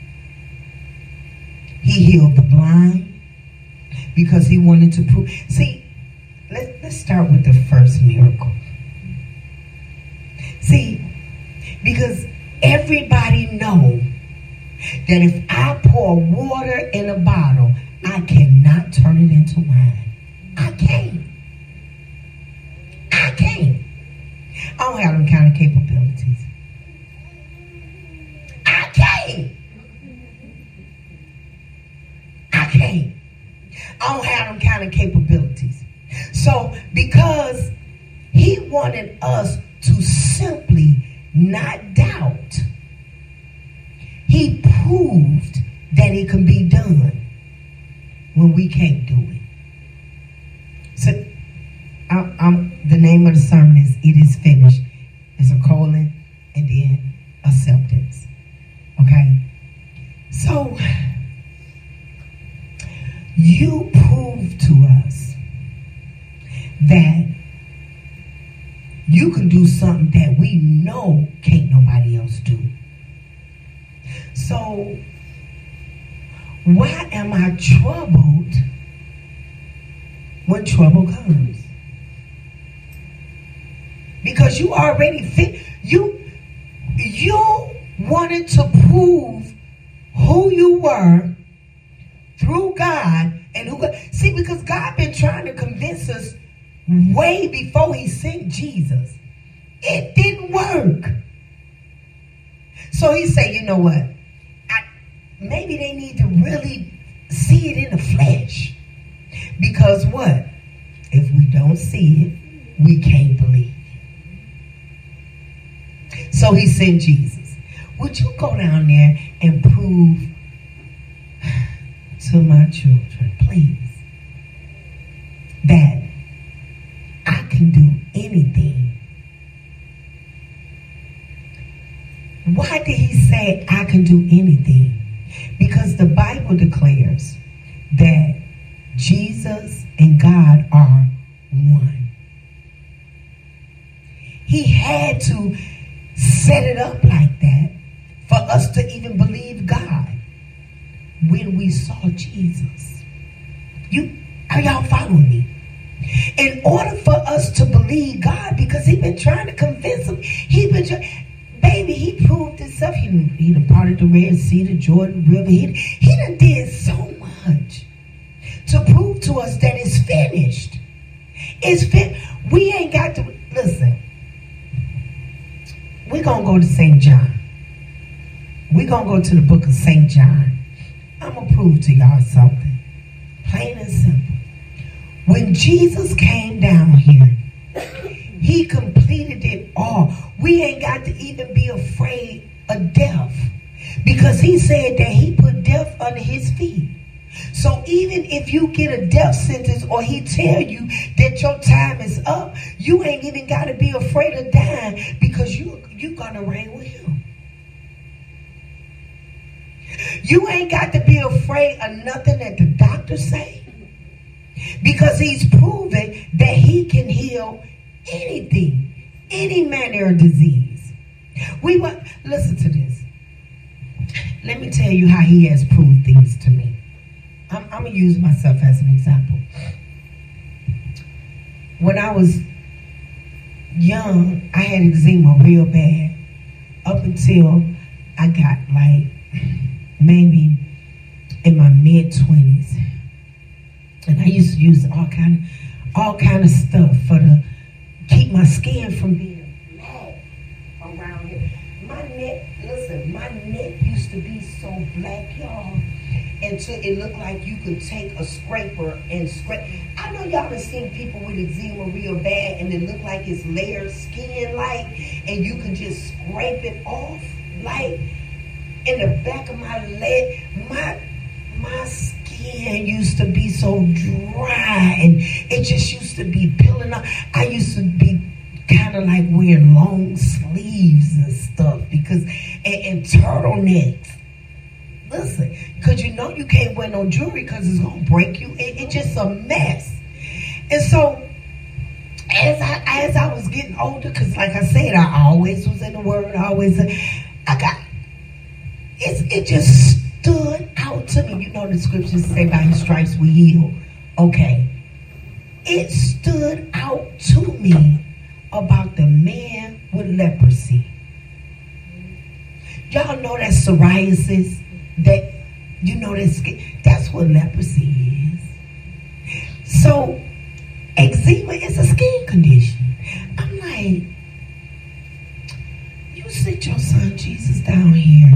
he healed the blind because he wanted to prove. See, let's start with the first miracle. See, because everybody know that if I pour water in a bottle, I cannot turn it into wine. I can't. I don't have them kind of capabilities. I can't. I don't have them kind of capabilities. So because he wanted us to simply not doubt, he proved that it can be done when we can't do it. So the name of the sermon is It Is Finished. It's a colon and then acceptance. Okay? So you prove to us that you can do something that we know can't nobody else do. So why am I troubled when trouble comes? Because you already fit. You wanted to prove who you were through God and who God. See, because God been trying to convince us way before he sent Jesus. It didn't work. So he said, you know what? Maybe they need to really see it in the flesh. Because Because what? If we don't see it, we can't believe. So he sent Jesus. Would you go down there and prove to my children, please, that I can do anything? Why did he say I can do anything? Because the Bible declares that Jesus and God are one. He had to set it up like that for us to even believe God when we saw Jesus. Are y'all following me? In order for us to believe God, because he been trying to convince him, he proved himself. He done parted the Red Sea, the Jordan River. He done did so much to prove to us that it's finished. We ain't got to, listen, we're going to go to St. John. We're going to go to the book of St. John. I'm going to prove to y'all something. Plain and simple. When Jesus came down here, he completed it all. We ain't got to even be afraid of death, because he said that he put death under his feet. So even if you get a death sentence, or he tell you that your time is up, you ain't even got to be afraid of dying, because you're going to reign with him. You ain't got to be afraid of nothing that the doctors say, because he's proven that he can heal anything, any manner of disease. Listen to this. Let me tell you how he has proved things to me. I'm going to use myself as an example. When I was young, I had eczema real bad, up until I got like maybe in my mid-20s. And I used to use all kind of stuff to keep my skin from being black around here. My neck used to be so black, y'all, until it looked like you could take a scraper and scrape. I know y'all have seen people with eczema real bad, and it look like it's layered skin, like, and you can just scrape it off, like, in the back of my leg. My skin used to be so dry, and it just used to be peeling up. I used to be kind of like wearing long sleeves and stuff, because and turtlenecks. Listen, because you know you can't wear no jewelry because it's gonna break you. It's just a mess. And so as I was getting older, because like I said, I always was in the Word. It just stood out to me. You know the scriptures say by his stripes we heal. Okay. It stood out to me about the man with leprosy. Y'all know that psoriasis, that, you know, that's what leprosy is. So eczema is a skin condition. I'm like, you sit your son Jesus down here,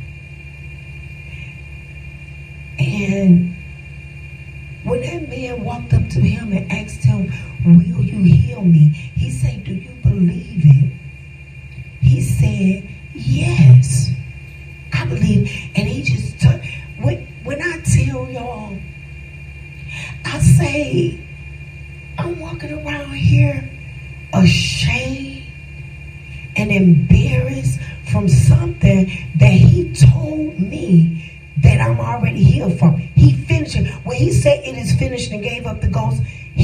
and when that man walked up to him and asked him, will you heal me? He said, do you believe it? He said, yes, I believe. And he just took, when I tell y'all, I say, I'm walking around here ashamed and embarrassed from something that he told me that I'm already healed from. He finished it. When he said it is finished and gave up the ghost,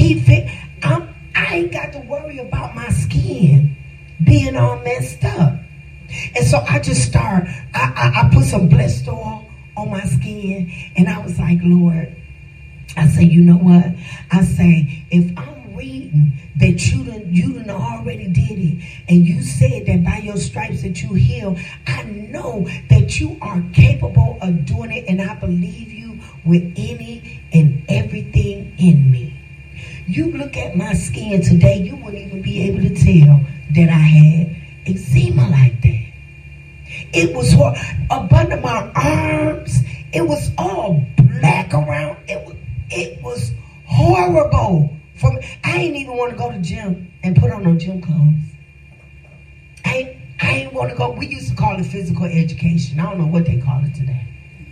I ain't got to worry about my skin being all messed up. And so I just started, I put some blessed oil on my skin, and I was like, Lord, I say, you know what? I say, if I'm reading that you done already did it, and you said that by your stripes that you heal, I know that you are capable of doing it, and I believe you with any and everything in me. You look at my skin today, you wouldn't even be able to tell that I had eczema like that. It was up under my arms. It was all black around. It was horrible. horrible for me. I ain't even want to go to the gym and put on no gym clothes. I ain't want to go. We used to call it physical education. I don't know what they call it today.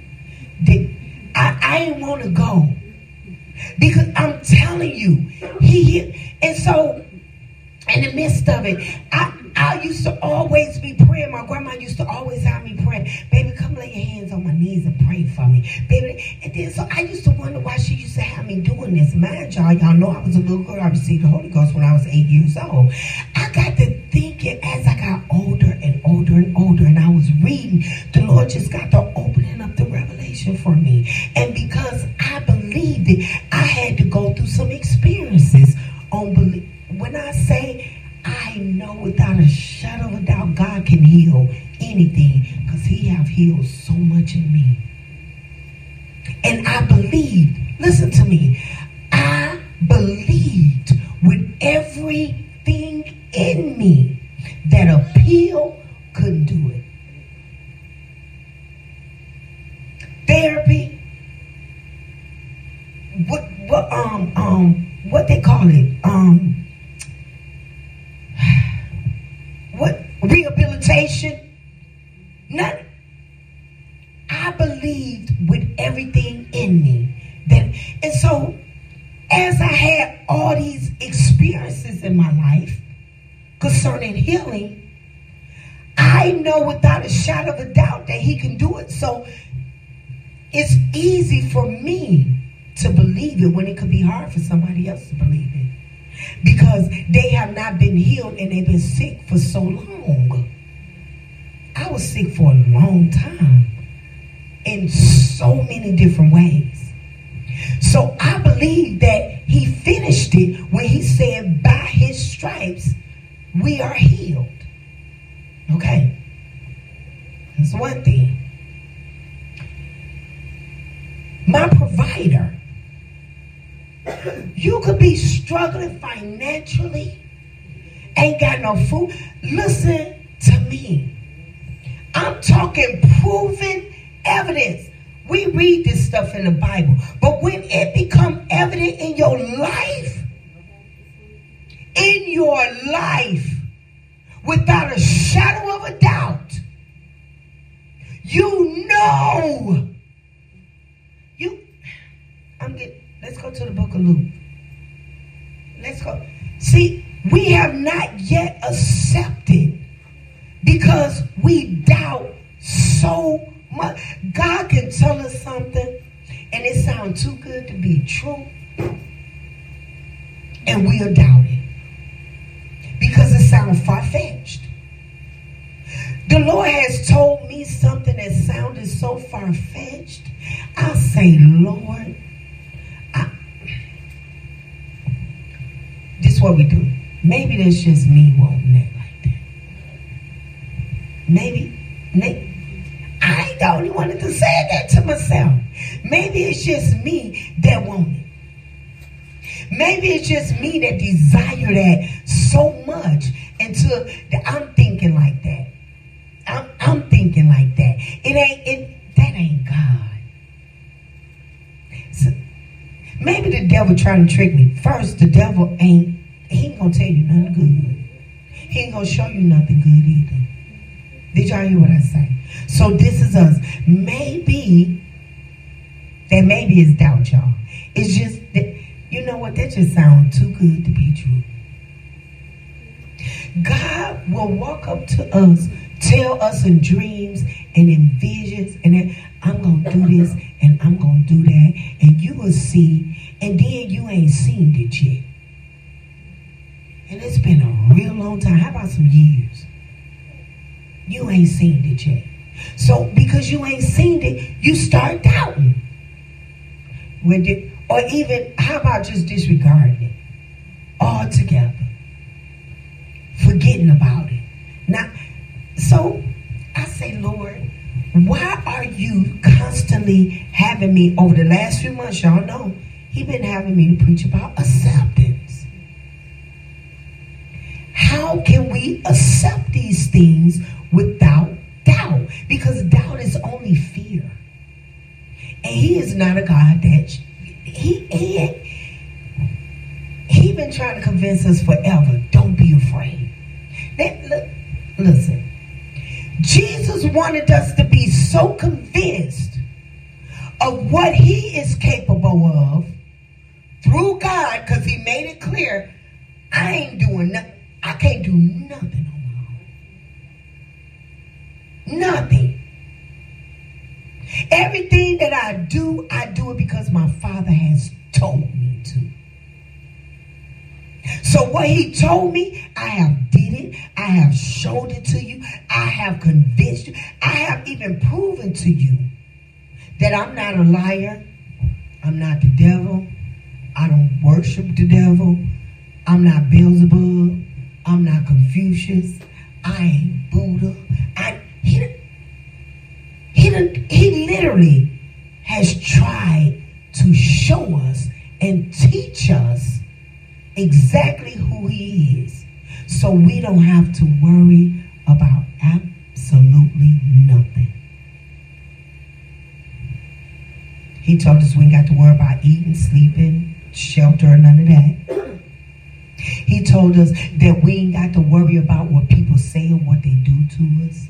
I ain't want to go. Because I'm telling you, and so in the midst of it, I used to always be praying. My grandma used to always have me praying. Baby, come lay your hands on my knees and pray for me. Baby, and then so I used to wonder why she used to have me doing this. Mind y'all know I was a little girl. I received the Holy Ghost when I was 8 years old. I got to thinking as I got older and older and older, and I was reading, the Lord just got to opening up the revelation for me. And because I believed it, I had to go through some experiences on belief. When I say I know without a shadow of a doubt God can heal anything, because he have healed so much in me. And I believed, listen to me, I believed with everything in me that a pill couldn't do it. Therapy, what they call it, what rehabilitation, none. I believed with everything in me that, and so as I had all these experiences in my life concerning healing, I know without a shadow of a doubt that he can do it. So it's easy for me to believe it when it could be hard for somebody else to believe it, because they have not been healed and they've been sick for so long. I was sick for a long time in so many different ways. So I believe that he finished it when he said, by his stripes we are healed. Okay, that's one thing. My provider. You could be struggling financially, ain't got no food. Listen to me. I'm talking proven evidence. We read this stuff in the Bible, but when it becomes evident in your life, without a shadow of a doubt, let's go to the book of Luke. Let's go. See, we have not yet accepted because we doubt so much. God can tell us something and it sounds too good to be true, and we'll doubt it because it sounds far-fetched. The Lord has told me something that sounded so far-fetched. I say, Lord, this is what we do. Maybe that's just me wanting it like that. Maybe I ain't the only one that said that to myself. Maybe it's just me that want it. Maybe it's just me that desire that so much until I'm thinking like that. I'm thinking like that. That ain't God. So, maybe the devil trying to trick me. First, the devil he ain't gonna tell you nothing good. He ain't gonna show you nothing good either. Did y'all hear what I say? So this is us. Maybe is doubt, y'all. It's just that, you know what? That just sounds too good to be true. God will walk up to us, tell us in dreams and in visions, and then I'm going to do this and I'm going to do that, and you will see, and then you ain't seen it yet. And it's been a real long time. How about some years? You ain't seen it yet. So because you ain't seen it, you start doubting. Or even, how about just disregarding it altogether? Forgetting about it. Now, so I say, Lord, why are you constantly having me, over the last few months, y'all know, he been having me to preach about acceptance. How can we accept these things without doubt? Because doubt is only fear. And he is not a God that, been trying to convince us forever, don't be afraid. Listen, Jesus wanted us to be so convinced of what he is capable of through God, because he made it clear, I ain't doing nothing. I can't do nothing on my own. Nothing. Everything that I do it because my Father has told me to. So what he told me, I have did it. I have showed it to you. I have convinced you. I have even proven to you that I'm not a liar. I'm not the devil. I don't worship the devil. I'm not Beelzebub. I'm not Confucius. I ain't Buddha. He literally has tried to show us and teach us exactly who he is. So we don't have to worry about absolutely nothing. He told us we ain't got to worry about eating, sleeping, shelter, none of that. He told us that we ain't got to worry about what people say or what they do to us.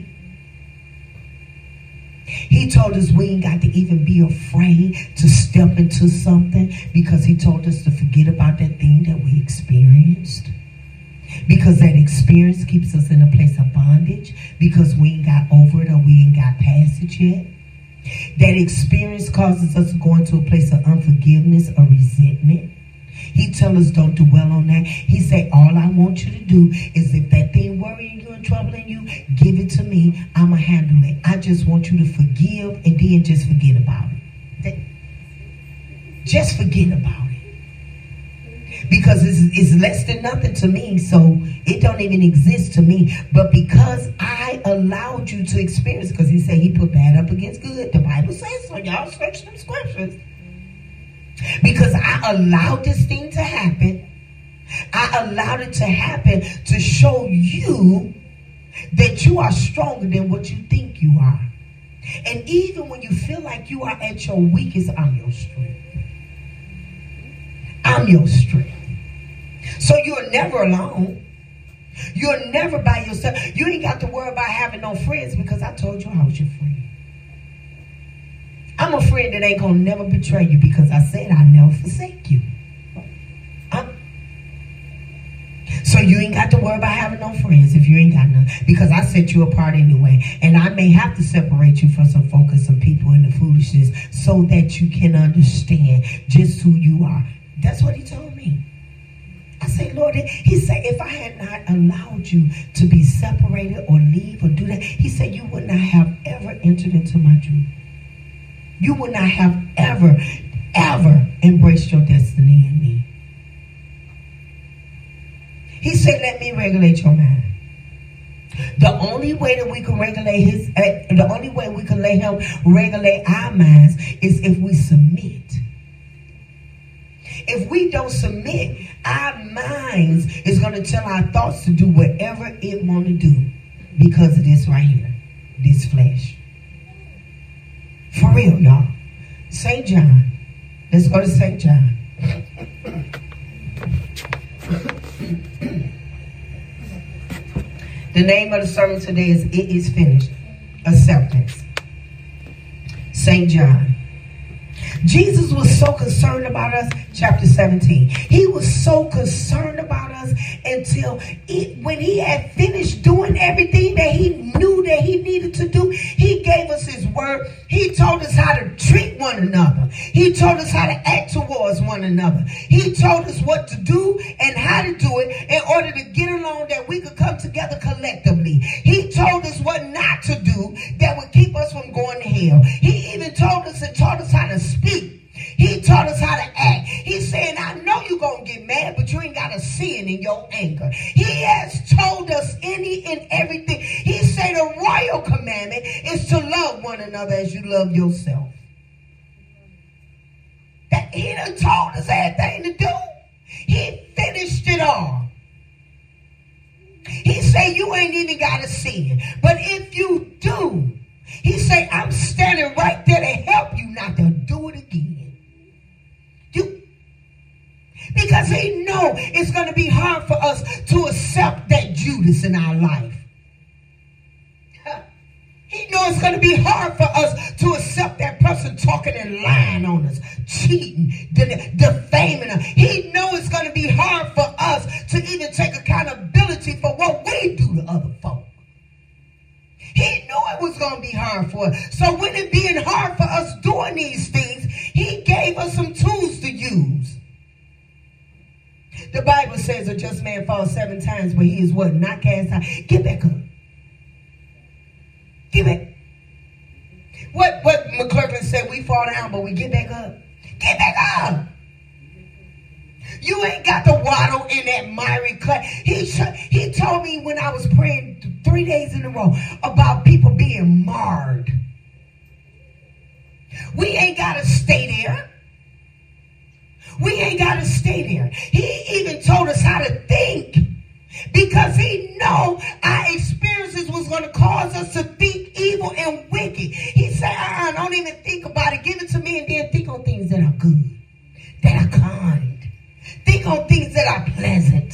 He told us we ain't got to even be afraid to step into something, because he told us to forget about that thing that we experienced. Because that experience keeps us in a place of bondage, because we ain't got over it or we ain't got past it yet. That experience causes us to go into a place of unforgiveness or resentment. He tells us don't dwell on that. He said, all I want you to do is, if that thing worrying you and troubling you, give it to me. I'm going to handle it. I just want you to forgive and then just forget about it. Just forget about it. Because it's less than nothing to me, so it don't even exist to me. But because I allowed you to experience, because he said he put bad up against good. The Bible says so. Y'all search them scriptures. Because I allowed this thing to happen. I allowed it to happen to show you that you are stronger than what you think you are. And even when you feel like you are at your weakest, I'm your strength. I'm your strength. So you're never alone. You're never by yourself. You ain't got to worry about having no friends, because I told you I was your friend. I'm a friend that ain't gonna never betray you, because I said I'll never forsake you. So you ain't got to worry about having no friends if you ain't got none, because I set you apart anyway. And I may have to separate you from some focus, some people in the foolishness, so that you can understand just who you are. That's what he told me. I say, Lord, he said, if I had not allowed you to be separated or leave or do that, he said, you would not have ever entered into my dream. You would not have ever embraced your destiny in me. He said, let me regulate your mind. The only way that we can regulate the only way we can let him regulate our minds is if we submit. If we don't submit, our minds is going to tell our thoughts to do whatever it want to do, because of this right here, this flesh. For real, y'all. St. John. Let's go to St. John. The name of the sermon today is It Is Finished. Acceptance. St. John. Jesus was so concerned about us, chapter 17. He was so concerned about us until when he had finished doing everything that he knew that he needed to do, he gave us his word. He told us how to treat one another. He told us how to act towards one another. He told us what to do and how to do it in order to get along, that we could come together collectively. He told us what not to do that would keep us from going to hell. He even told us and taught us how to speak. He taught us how to act. He's saying, I know you're going to get mad, but you ain't got to sin in your anger. He has told us any and everything. He said the royal commandment is to love one another as you love yourself. That he done told us everything to do. He finished it all. He said you ain't even got to sin. But if you do, he said, I'm standing right there to help you not to do it again. Because Because he know it's going to be hard for us to accept that Judas in our life. He knows it's going to be hard for us to accept that person talking and lying on us, cheating, defaming us. He knows it's going to be hard for us to even take accountability for what we do to other folk. He knew it was going to be hard for us. So when it being hard for us doing these things, he gave us some tools to use. The Bible says a just man falls 7 times, but he is what? Not cast out. Get back up. Get back. What McClurkin said, we fall down, but we get back up. Get back up. You ain't got to waddle in that miry clay. He told me when I was praying 3 days in a row about people being marred. We ain't got to stay there. We ain't got to stay there. He even told us how to think. Because he know our experiences was going to cause us to think evil and wicked. He said, don't even think about it. Give it to me and then think on things that are good, that are kind. Think on things that are pleasant.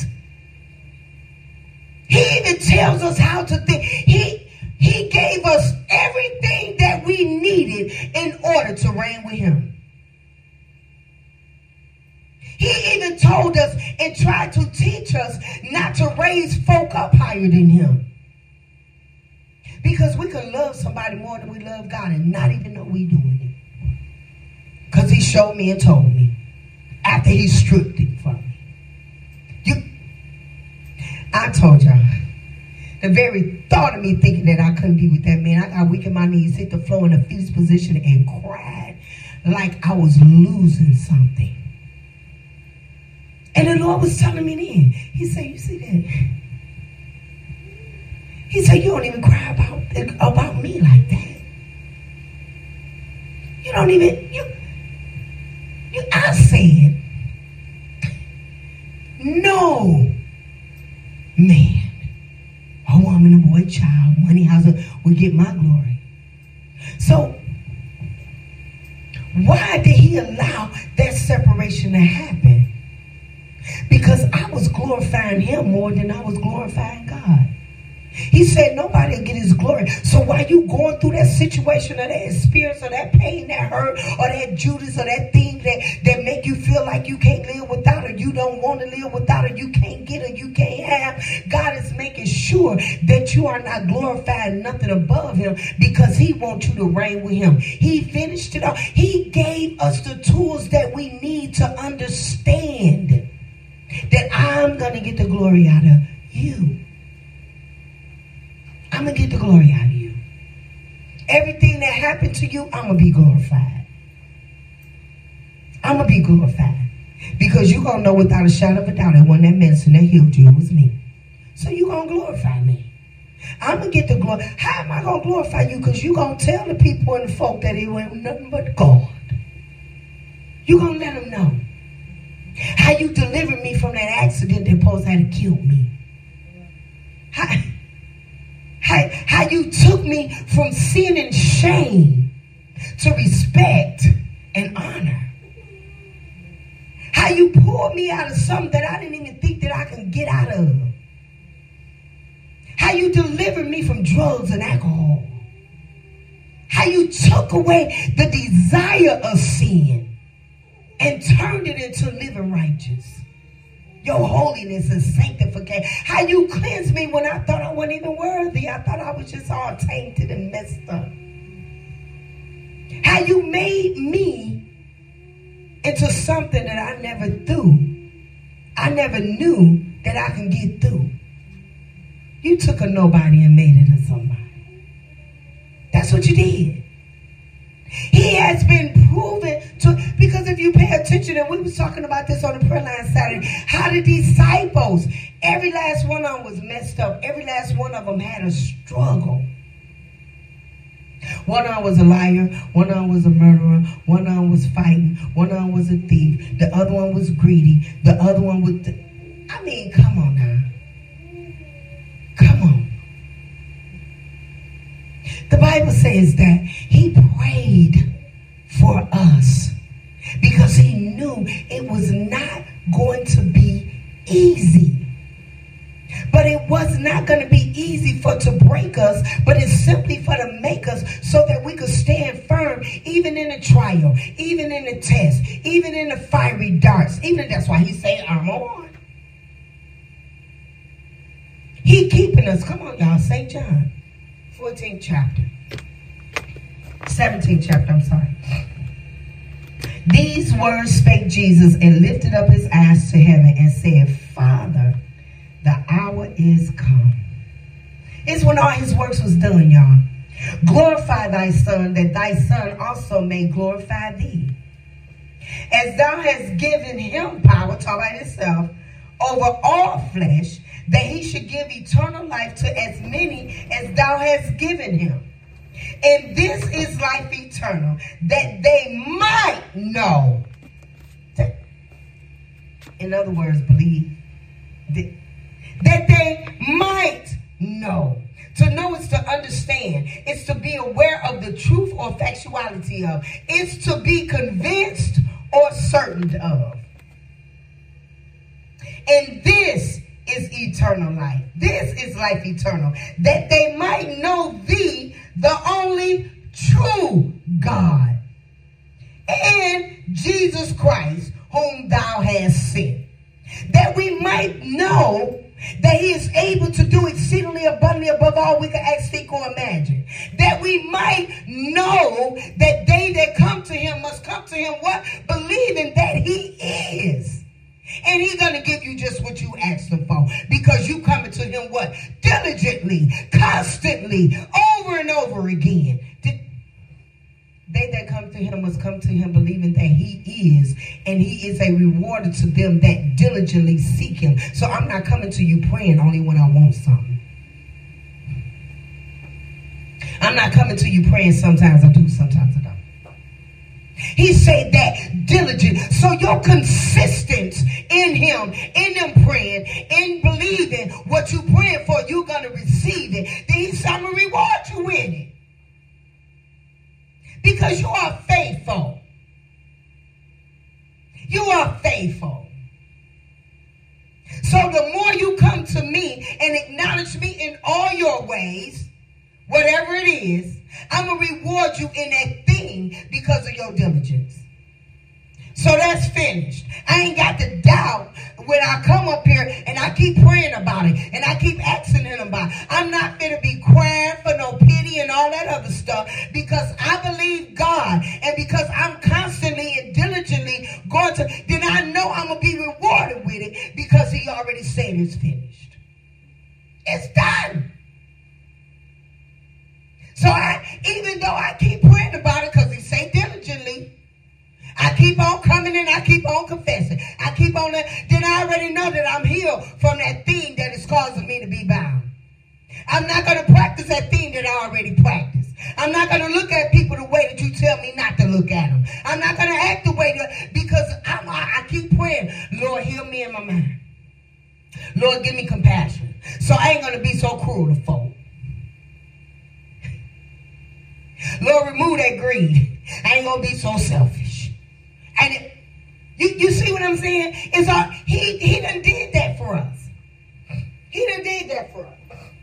He even tells us how to think. He gave us everything that we needed in order to reign with him. He even told us and tried to teach us not to raise folk up higher than him. Because we can love somebody more than we love God and not even know we're doing it. Because he showed me and told me after he stripped it from me. I told y'all, the very thought of me thinking that I couldn't be with that man, I got weak in my knees, hit the floor in a fetus position and cried like I was losing something. And the Lord was telling me then, he said, you see that? He said, you don't even cry about me like that. You don't even, I said, no man, a woman, a boy, child, money, house, will get my glory. So, why did he allow that separation to happen? Because I was glorifying him more than I was glorifying God. He said nobody will get his glory. So while you going through that situation or that experience or that pain, that hurt, or that Judas or that thing that make you feel like you can't live without, or you don't want to live without, or you can't get, or you can't have, God is making sure that you are not glorifying nothing above him, because he wants you to reign with him. He finished it all. He gave us the tools that we need to understand that I'm going to get the glory out of you. I'm going to get the glory out of you. Everything that happened to you, I'm going to be glorified. I'm going to be glorified. Because you're going to know without a shadow of a doubt that when that medicine that healed you, it was me. So you're going to glorify me. I'm going to get the glory. How am I going to glorify you? Because you're going to tell the people and the folk that it wasn't nothing but God. You're going to let them know. How you delivered me from that accident that supposed to kill me. How you took me from sin and shame to respect and honor. How you pulled me out of something that I didn't even think that I could get out of. How you delivered me from drugs and alcohol. How you took away the desire of sin and turned it into living righteous. Your holiness and sanctification. How you cleansed me when I thought I wasn't even worthy. I thought I was just all tainted and messed up. How you made me into something that I never knew that I can get through. You took a nobody and made it a somebody. That's what you did. He has been proven to, because if you pay attention, and we was talking about this on the prayer line Saturday, how the disciples, every last one of them was messed up. Every last one of them had a struggle. One of them was a liar. One of them was a murderer. One of them was fighting. One of them was a thief. The other one was greedy. The other one was, come on now. Come on. The Bible says that he prayed for us because he knew it was not going to easy. But it was not going to be easy for to break us, but it's simply for to make us so that we could stand firm, even in the trial, even in the test, even in the fiery darts. Even that's why he's saying, I'm on. He keeping us. Come on, y'all. St. John, 14th chapter. 17th chapter, I'm sorry. These words spake Jesus and lifted up his eyes to heaven and said, Father, the hour is come. It's when all his works was done, y'all. Glorify thy Son, that thy Son also may glorify thee. As thou hast given him power, talk about himself, over all flesh, that he should give eternal life to as many as thou hast given him. And this is life eternal, that they might know. In other words, believe. That they might know. To know is to understand. It's to be aware of the truth or factuality of. It's to be convinced or certain of. And this is eternal life. This is life eternal. That they might know thee, the only true God, and Jesus Christ, whom thou hast sent. That we might know that he is able to do exceedingly abundantly above all we can ask, think, or imagine. That we might know that they that come to him must come to him, what? Believing that he is. And he's going to give you just what you asked him for. Because you coming to him, what? Diligently, constantly, over and over again. They that come to him must come to him believing that he is. And he is a rewarder to them that diligently seek him. So I'm not coming to you praying only when I want something. I'm not coming to you praying sometimes I do, sometimes I don't. He said that diligent. So you're consistent in him, in them praying, in believing what you're praying for, you're going to receive it. Then he said, I'm going to reward you in it. Because you are faithful. You are faithful. So the more you come to me and acknowledge me in all your ways, whatever it is, I'm going to reward you in that thing because of your diligence. So that's finished. I ain't got to doubt when I come up here and I keep praying about it and I keep asking him about it. I'm not going to be crying for no pity and all that other stuff because I believe God, and because I'm constantly and diligently going to, then I know I'm going to be rewarded with it because he already said it's finished. It's done. So even though I keep praying about it because he said diligently, I keep on coming and I keep on confessing. I keep on, then I already know that I'm healed from that thing that is causing me to be bound. I'm not going to practice that thing that I already practiced. I'm not going to look at people the way that you tell me not to look at them. I'm not going to act the way that, because I keep praying, Lord, heal me in my mind. Lord, give me compassion. So I ain't going to be so cruel to folk. Lord, remove that greed. I ain't going to be so selfish. And you see what I'm saying? It's all, he done did that for us. He done did that for us.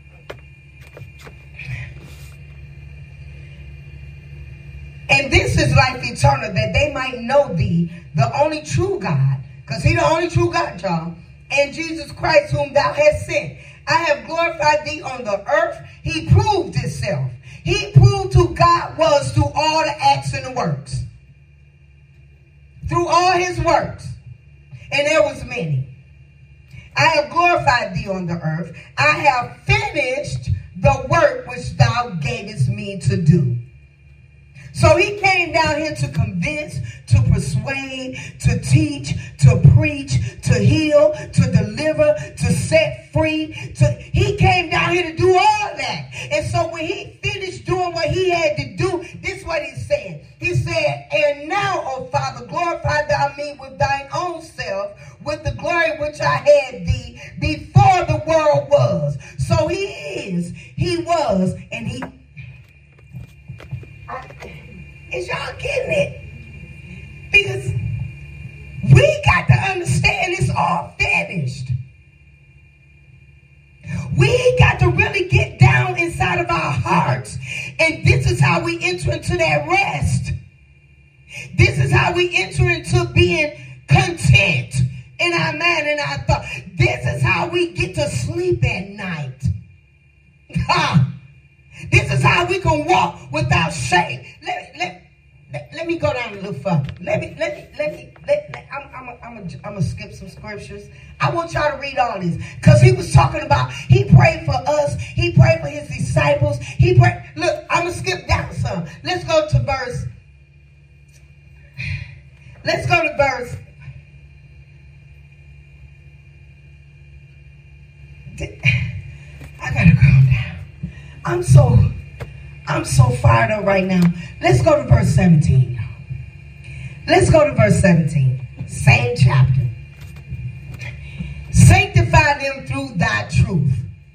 And this is life eternal, that they might know thee, the only true God, because he the only true God, y'all, and Jesus Christ, whom thou hast sent. I have glorified thee on the earth. He proved himself. He proved who God was through all the acts and the works. Through all his works. And there was many. I have glorified thee on the earth. I have finished the work which thou gavest me to do. So he came down here to convince, to persuade, to teach, to preach, to heal, to deliver, to set free. He came down here to do all that. And so when he finished doing what he had to do, this is what he said. He said, and now, O Father, glorify thou me with thine own self, with the glory which I had thee before the world was. So he is, he was, and he... Is y'all getting it? Because we got to understand it's all finished. really get down inside of our hearts. And this is how we enter into that rest. This is how we enter into being content in our mind and our thought. This is how we get to sleep at night. This is how we can walk without shame. Let me go down a little further. I'm gonna skip some scriptures. I want y'all to read all this, because he was talking about, he prayed for us, he prayed for his disciples, he prayed. Look, I'm gonna skip down some. Let's go to verse. I gotta calm down. I'm so fired up right now. Let's go to verse 17. Let's go to verse 17. Same chapter. Sanctify them through thy truth.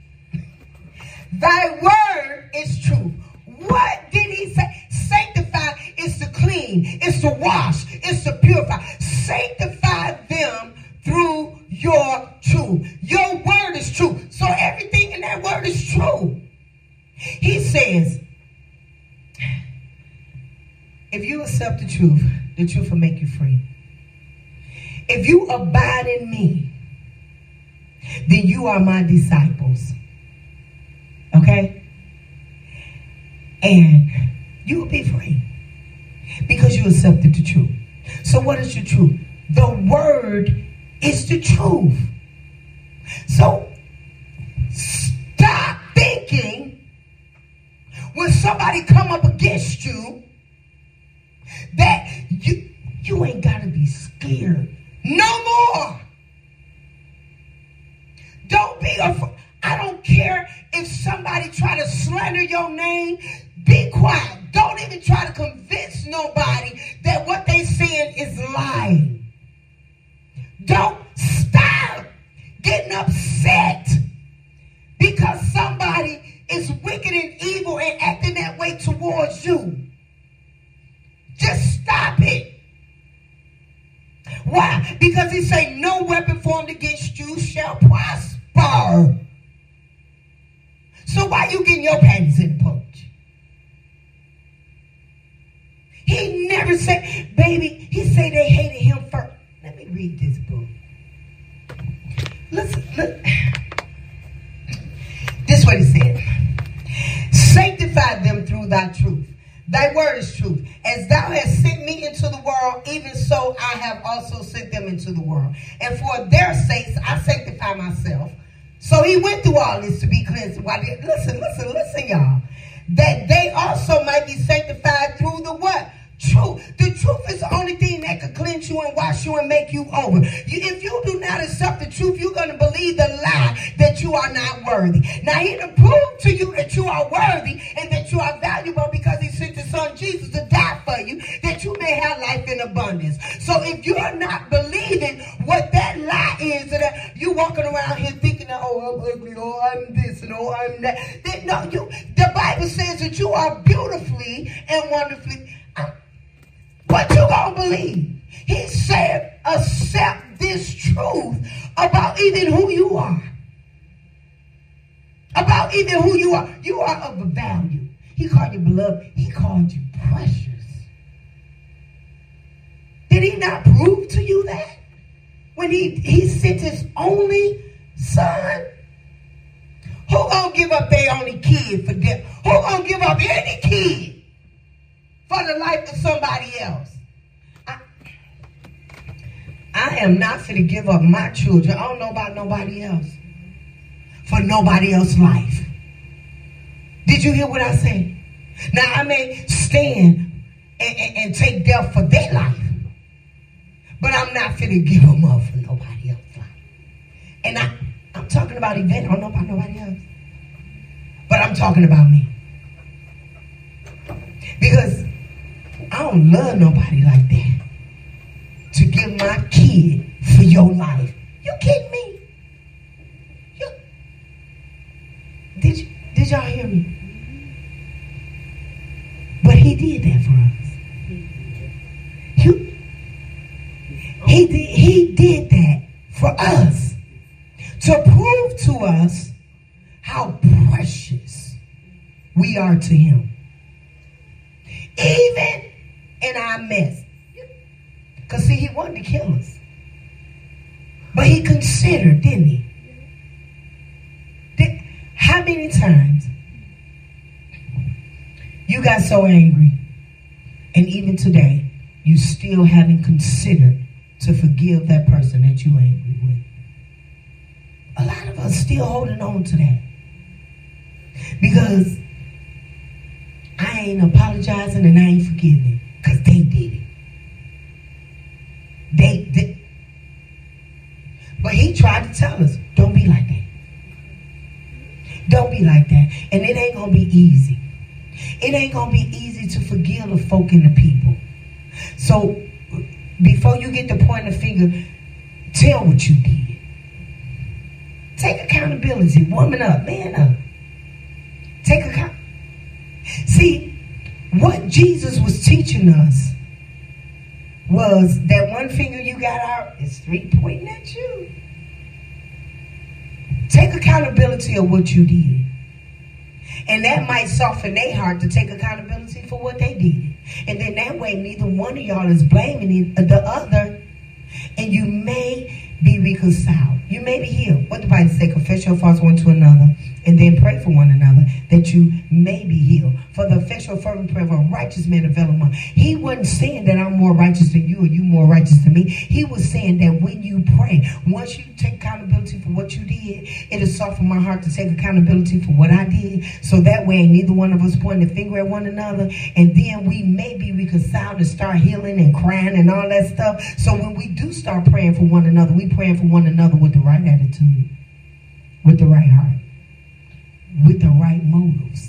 Thy word is truth. What did he say? Sanctify is to clean, is to wash, is to purify. Sanctify them through your truth. Your word is true. So everything in that word is true. He says, if you accept the truth will make you free. If you abide in me, then you are my disciples. Okay? And you will be free because you accepted the truth. So what is the truth? The word is the truth. So stop thinking when somebody come up against you that you ain't got to be scared no more. Don't be afraid. I don't care if somebody try to slander your name. Be quiet. Don't even try to convince nobody that what they saying is lying. Don't stop getting upset because somebody is wicked and evil and acting that way towards you. Just stop it. Why? Because he say no weapon formed against you shall prosper. So why you getting your panties in the punch? He never said, baby, he said they hated him first. Let me read this book. Listen, look. This is what he said. Sanctify them through thy truth. Thy word is truth. As thou hast sent me into the world, even so I have also sent them into the world. And for their sakes I sanctify myself. So he went through all this to be cleansed. Listen, y'all. That they also might be sanctified through the what? Truth. The truth is the only thing that can cleanse you and wash you and make you over. If you do not accept the truth, you're going to believe the lie that you are not worthy. Now, he to prove to you that you are worthy and that you are valuable because he sent his son Jesus to die for you, that you may have life in abundance. So if you're not believing what that lie is, that you walking around here thinking that, oh, I'm ugly, oh, I'm this, and oh, I'm that. No, the Bible says that you are beautifully and wonderfully. What you gonna believe? He said, accept this truth about even who you are. About even who you are. You are of value. He called you beloved. He called you precious. Did he not prove to you that? When he sent his only son? Who gonna give up their only kid for death? Who gonna give up any kid for the life of somebody else? I am not for to give up my children. I don't know about nobody else. For nobody else's life. Did you hear what I said? Now I may stand and take death for their life. But I'm not for to give them up for nobody else's life. And I'm talking about event. I don't know about nobody else. But I'm talking about me. Because I don't love nobody like that. To give my kid for your life. You kidding me? Did y'all hear me? But he did that for us. He did that for us. To prove to us how precious we are to him. Even in our mess. Because see, he wanted to kill us. But he considered, didn't he? How many times you got so angry, and even today, you still haven't considered to forgive that person that you're angry with? A lot of us still holding on to that. Because I ain't apologizing and I ain't forgiving. Because they did it. They did. But he tried to tell us, don't be like that. Don't be like that. And it ain't going to be easy. It ain't going to be easy to forgive the folk and the people. So, before you get to point the finger, tell what you did. Take accountability. Woman up, man up. Take account. See, what Jesus was teaching us was that one finger you got out is 3 pointing at you. Take accountability of what you did. And that might soften their heart to take accountability for what they did. And then that way, neither one of y'all is blaming the other. And you may be reconciled. You may be healed. What the Bible says, confess your faults one to another, and then pray for one another, that you may be healed. For the effectual fervent prayer of a righteous man availeth much. He wasn't saying that I'm more righteous than you or you more righteous than me. He was saying that when you pray, once you take accountability for what you did, it'll soften my heart to take accountability for what I did. So that way, neither one of us pointing the finger at one another. And then we may be reconciled and start healing and crying and all that stuff. So when we do start praying for one another, we praying for one another with the right attitude, with the right heart, with the right motives.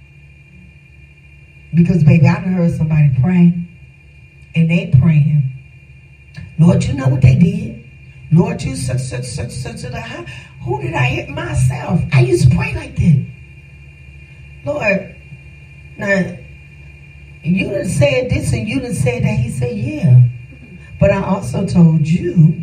Because, baby, I done heard somebody pray, and they praying, Lord, you know what they did. Lord, you such. Who did I hit? Myself. I used to pray like that. Lord, now, you done said this and you done said that. He said, yeah. But I also told you.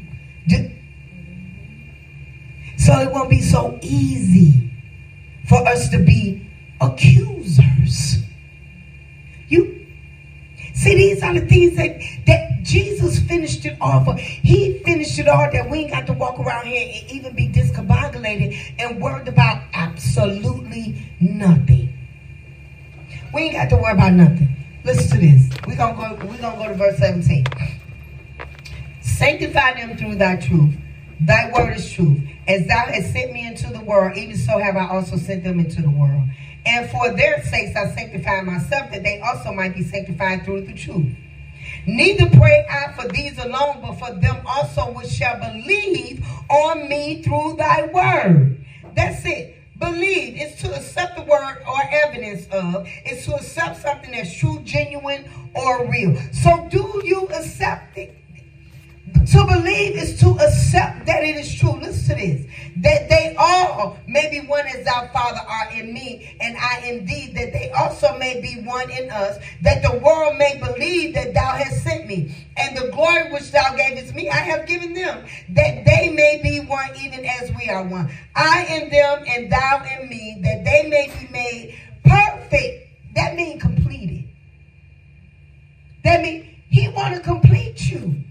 So it won't be so easy for us to be accusers. You see, these are the things that Jesus finished it all for. He finished it all, that we ain't got to walk around here and even be discombobulated and worried about absolutely nothing. We ain't got to worry about nothing. Listen to this. We're gonna go to verse 17. Sanctify them through thy truth. Thy word is truth. As thou hast sent me into the world, even so have I also sent them into the world. And for their sakes I sanctify myself, that they also might be sanctified through the truth. Neither pray I for these alone, but for them also which shall believe on me through thy word. That's it. Believe is to accept the word or evidence of. It's to accept something that's true, genuine, or real. So do you accept it? To believe is to accept that it is true. Listen to this. That they all may be one as thou, Father, art in me, and I in thee, that they also may be one in us, that the world may believe that thou hast sent me. And the glory which thou gavest me, I have given them, that they may be one even as we are one. I in them, and thou in me, that they may be made perfect. That means completed. That means he want to complete you.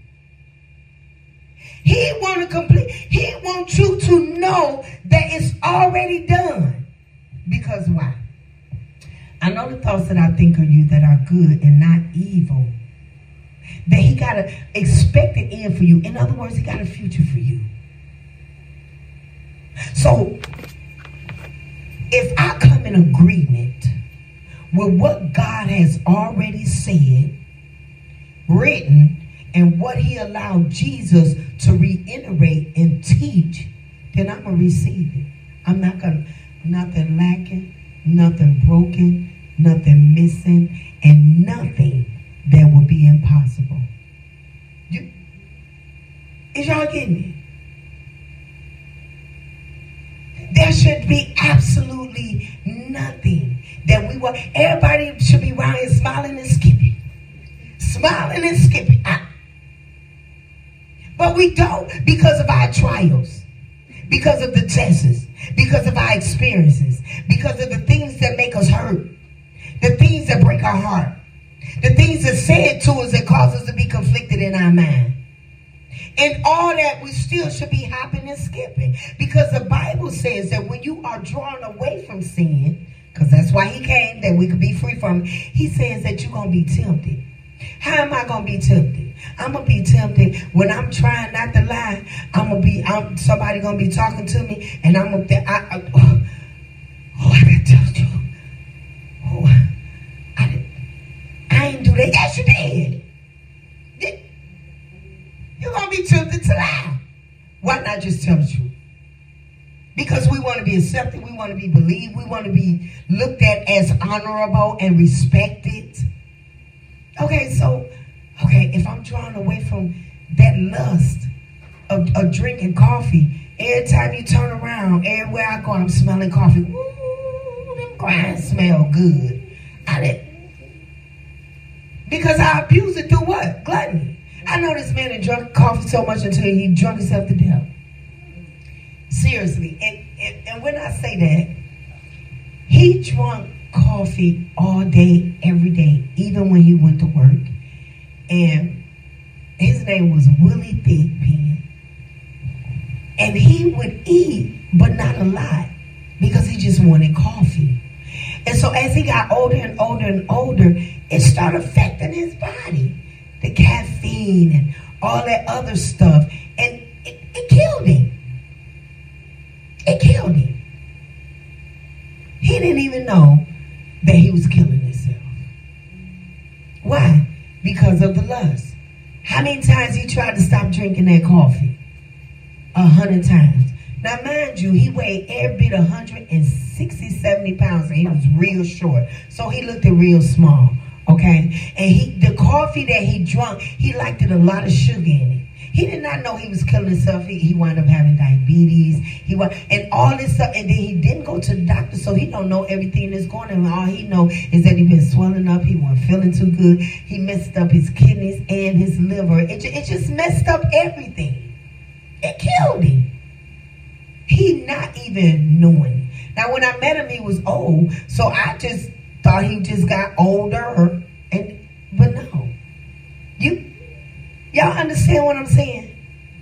He want to complete. He wants you to know that it's already done. Because why? I know the thoughts that I think of you that are good and not evil. That he got an expected end for you. In other words, he got a future for you. So, if I come in agreement with what God has already said, written, and what he allowed Jesus to reiterate and teach, then I'm going to receive it. I'm not going to, nothing lacking, nothing broken, nothing missing, and nothing that will be impossible. Is y'all getting it? There should be absolutely nothing that we want. Everybody should be around here smiling and skipping. Smiling and skipping. But we don't, because of our trials, because of the tests, because of our experiences, because of the things that make us hurt, the things that break our heart, the things that said to us that cause us to be conflicted in our mind. And all that, we still should be hopping and skipping, because the Bible says that when you are drawn away from sin, because that's why he came, that we could be free from it, he says that you're going to be tempted. How am I going to be tempted? I'm going to be tempted when I'm trying not to lie. Somebody going to be talking to me, and I'm going to, I got to tell you. Oh, I didn't do that. Yes, you did. You're going to be tempted to lie. Why not just tell the truth? Because we want to be accepted. We want to be believed. We want to be looked at as honorable and respected. Okay, if I'm drawn away from that lust of drinking coffee, every time you turn around, everywhere I go, I'm smelling coffee. Ooh, them grinds smell good. Because I abuse it through what? Gluttony. I know this man had drunk coffee so much until he drunk himself to death. Seriously. And when I say that, he drank coffee all day, every day, even when he went to work. And his name was Willie Thigpen. And he would eat, but not a lot, because he just wanted coffee. And so as he got older and older and older, it started affecting his body. The caffeine and all that other stuff. And it killed him. It killed him. He didn't even know that he was killing himself. Why? Because of the lust. How many times he tried to stop drinking that coffee? 100 times. Now, mind you, he weighed every bit 160, 70 pounds, and he was real short. So he looked real small, okay? And the coffee that he drank, he liked it a lot of sugar in it. He did not know he was killing himself. He wound up having diabetes. And all this stuff. And then he didn't go to the doctor, so he don't know everything that's going on. All he know is that he been swelling up. He wasn't feeling too good. He messed up his kidneys and his liver. It just messed up everything. It killed him. He not even knowing. Now, when I met him, he was old. So I just thought he just got older. But no. Y'all understand what I'm saying?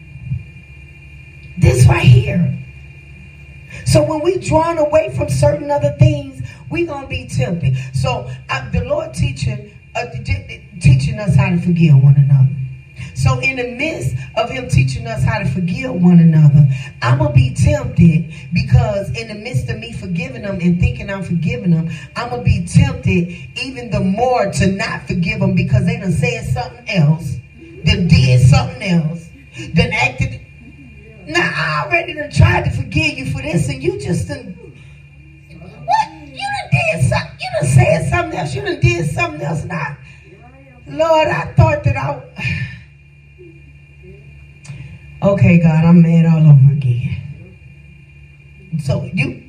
This right here. So when we drawn away from certain other things, we're going to be tempted. So the Lord teaching us how to forgive one another. So in the midst of him teaching us how to forgive one another, I'm going to be tempted, because in the midst of me forgiving them and thinking I'm forgiving them, I'm going to be tempted even the more to not forgive them, because they done said something else, done did something else, done acted. Now I already done tried to forgive you for this, and you just done, what? You done did something, you done said something else, you done did something else. Now, Lord, I thought that okay, God, I'm mad all over again. So you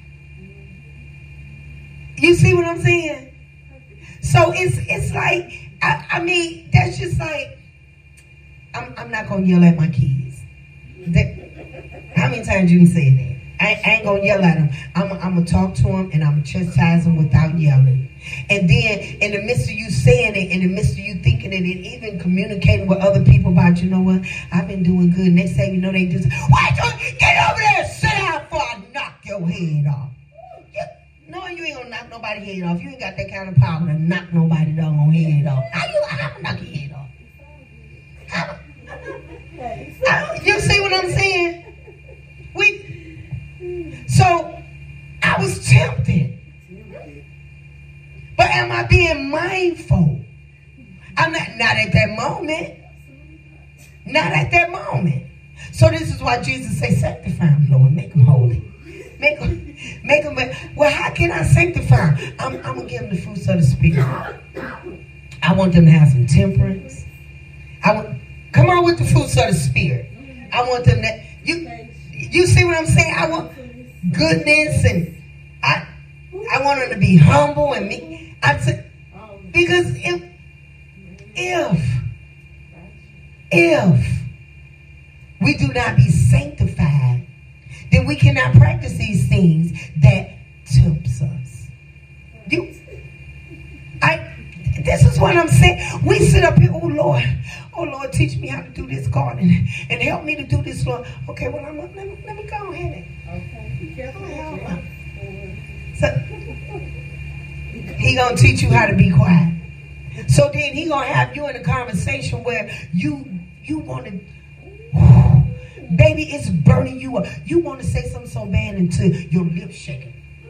see what I'm saying? So it's like, I mean, that's just like, I'm not going to yell at my kids. How many times you can say that? I ain't going to yell at them. I'm going to talk to them, and I'm going to chastise them without yelling. And then in the midst of you saying it, in the midst of you thinking it, and even communicating with other people about, you know what, I've been doing good. Next thing you know, they just, get over there and sit down before I knock your head off. No, you ain't going to knock nobody's head off. You ain't got that kind of power to knock nobody's doggone head off. How you knock your head off? You see what I'm saying? So I was tempted. But am I being mindful? I'm not at that moment. Not at that moment. So this is why Jesus says, sanctify them, Lord. Make them holy. Make them. Well, how can I sanctify them? I'm going to give them the fruits of the Spirit. I want them to have some temperance. Come on with the fruits of the Spirit. I want them to, you see what I'm saying? I want goodness, and I want them to be humble and me. Because if we do not be sanctified, we cannot practice these things that tempts us. This is what I'm saying. We sit up here, oh Lord, teach me how to do this garden and help me to do this, Lord. Okay, well, let me go ahead. So, he gonna teach you how to be quiet. So then he gonna have you in a conversation where you want to, baby, it's burning you up. You want to say something so bad until your lips shaking.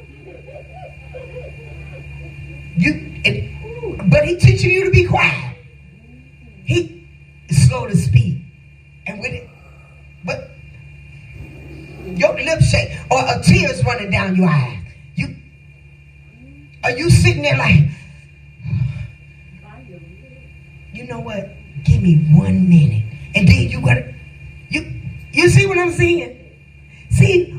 But he teaching you to be quiet. He is slow to speak, and with it, but your lips shake or a tear's running down your eye. Are you sitting there like, you know what? Give me 1 minute, and then you gotta. You see what I'm saying? See,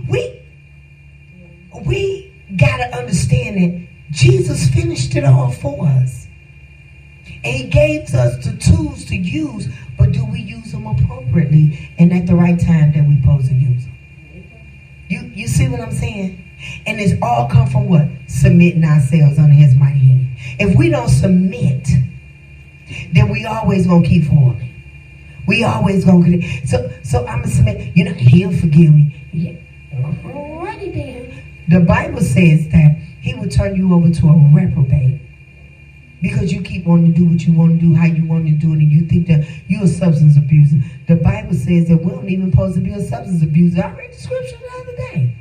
we gotta understand that Jesus finished it all for us. And he gave us the tools to use, but do we use them appropriately and at the right time that we're supposed to use them? You see what I'm saying? And it's all come from what? Submitting ourselves under his mighty hand. If we don't submit, then we always gonna keep falling. We always gonna so I'm gonna submit. He'll forgive me. Alrighty then. The Bible says that he will turn you over to a reprobate because you keep wanting to do what you want to do, how you want to do it, and you think that you're a substance abuser. The Bible says that we don't even supposed to be a substance abuser. I read the scripture the other day.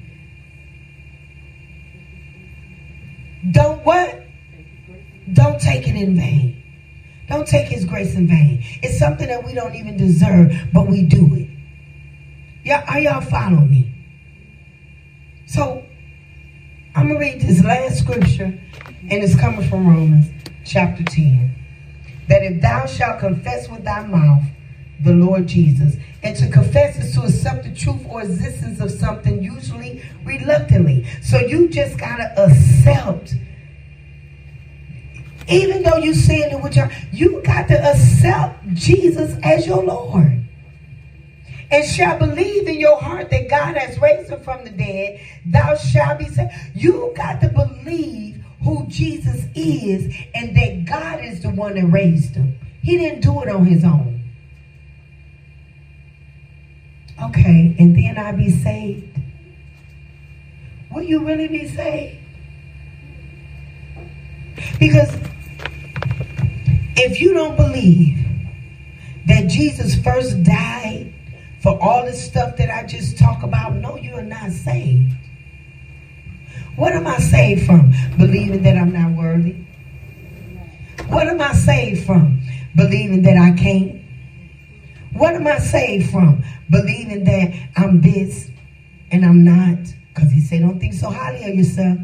Don't what? Don't take it in vain. Don't take his grace in vain. It's something that we don't even deserve, but we do it. Are y'all following me? So, I'm going to read this last scripture, and it's coming from Romans chapter 10. That if thou shalt confess with thy mouth the Lord Jesus, and to confess is to accept the truth or existence of something, usually reluctantly. So you just got to accept. Even though you sin it with you got to accept Jesus as your Lord. And shall believe in your heart that God has raised him from the dead, thou shalt be saved. You got to believe who Jesus is and that God is the one that raised him. He didn't do it on his own. Okay, and then I'll be saved. Will you really be saved? Because if you don't believe that Jesus first died for all this stuff that I just talk about, no, you are not saved. What am I saved from? Believing that I'm not worthy. What am I saved from? Believing that I can't. What am I saved from? Believing that I'm this and I'm not. Because he said, don't think so highly of yourself.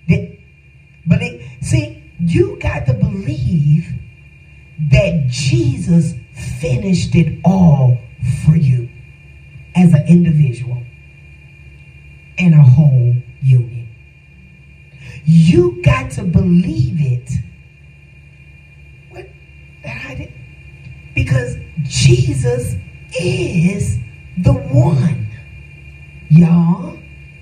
See, you got to believe that Jesus finished it all for you as an individual and a whole unit. You got to believe it. Because Jesus is the one. Y'all.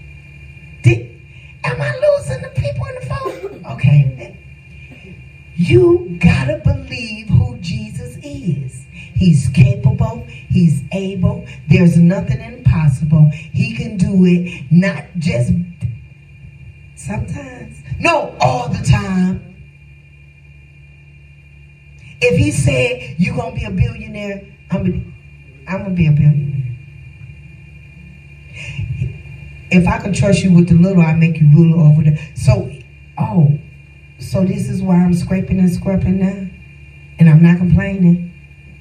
Am I losing the people in the phone? Okay. You gotta believe who Jesus is. He's capable. He's able. There's nothing impossible. He can do it. Not just sometimes. No, all the time. If he said you're going to be a billionaire, I'm going to be a billionaire. If I can trust you with the little, I make you ruler over there. So this is why I'm scraping and scrubbing now. And I'm not complaining.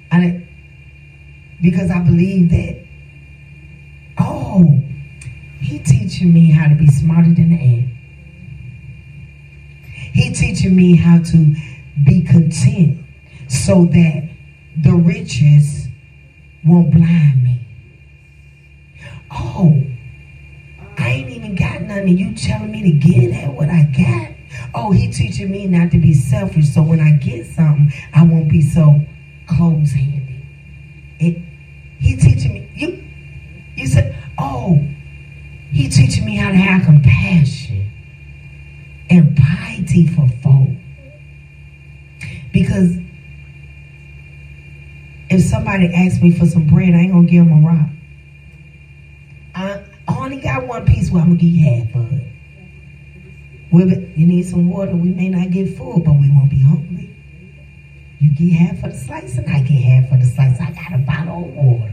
Because I believe that, he teaching me how to be smarter than the ant. He teaching me how to be content so that the riches won't blind me. I ain't even got nothing. You telling me to get at what I got? He teaching me not to be selfish, so when I get something, I won't be so close-handed. He teaching me. You said, he teaching me how to have compassion and piety for folk. Because if somebody asks me for some bread, I ain't gonna give them a rock. I only got one piece, well, I'm gonna give you half of it. You need some water, we may not get full, but we won't be hungry. You get half of the slice and I get half of the slice. I got a bottle of water.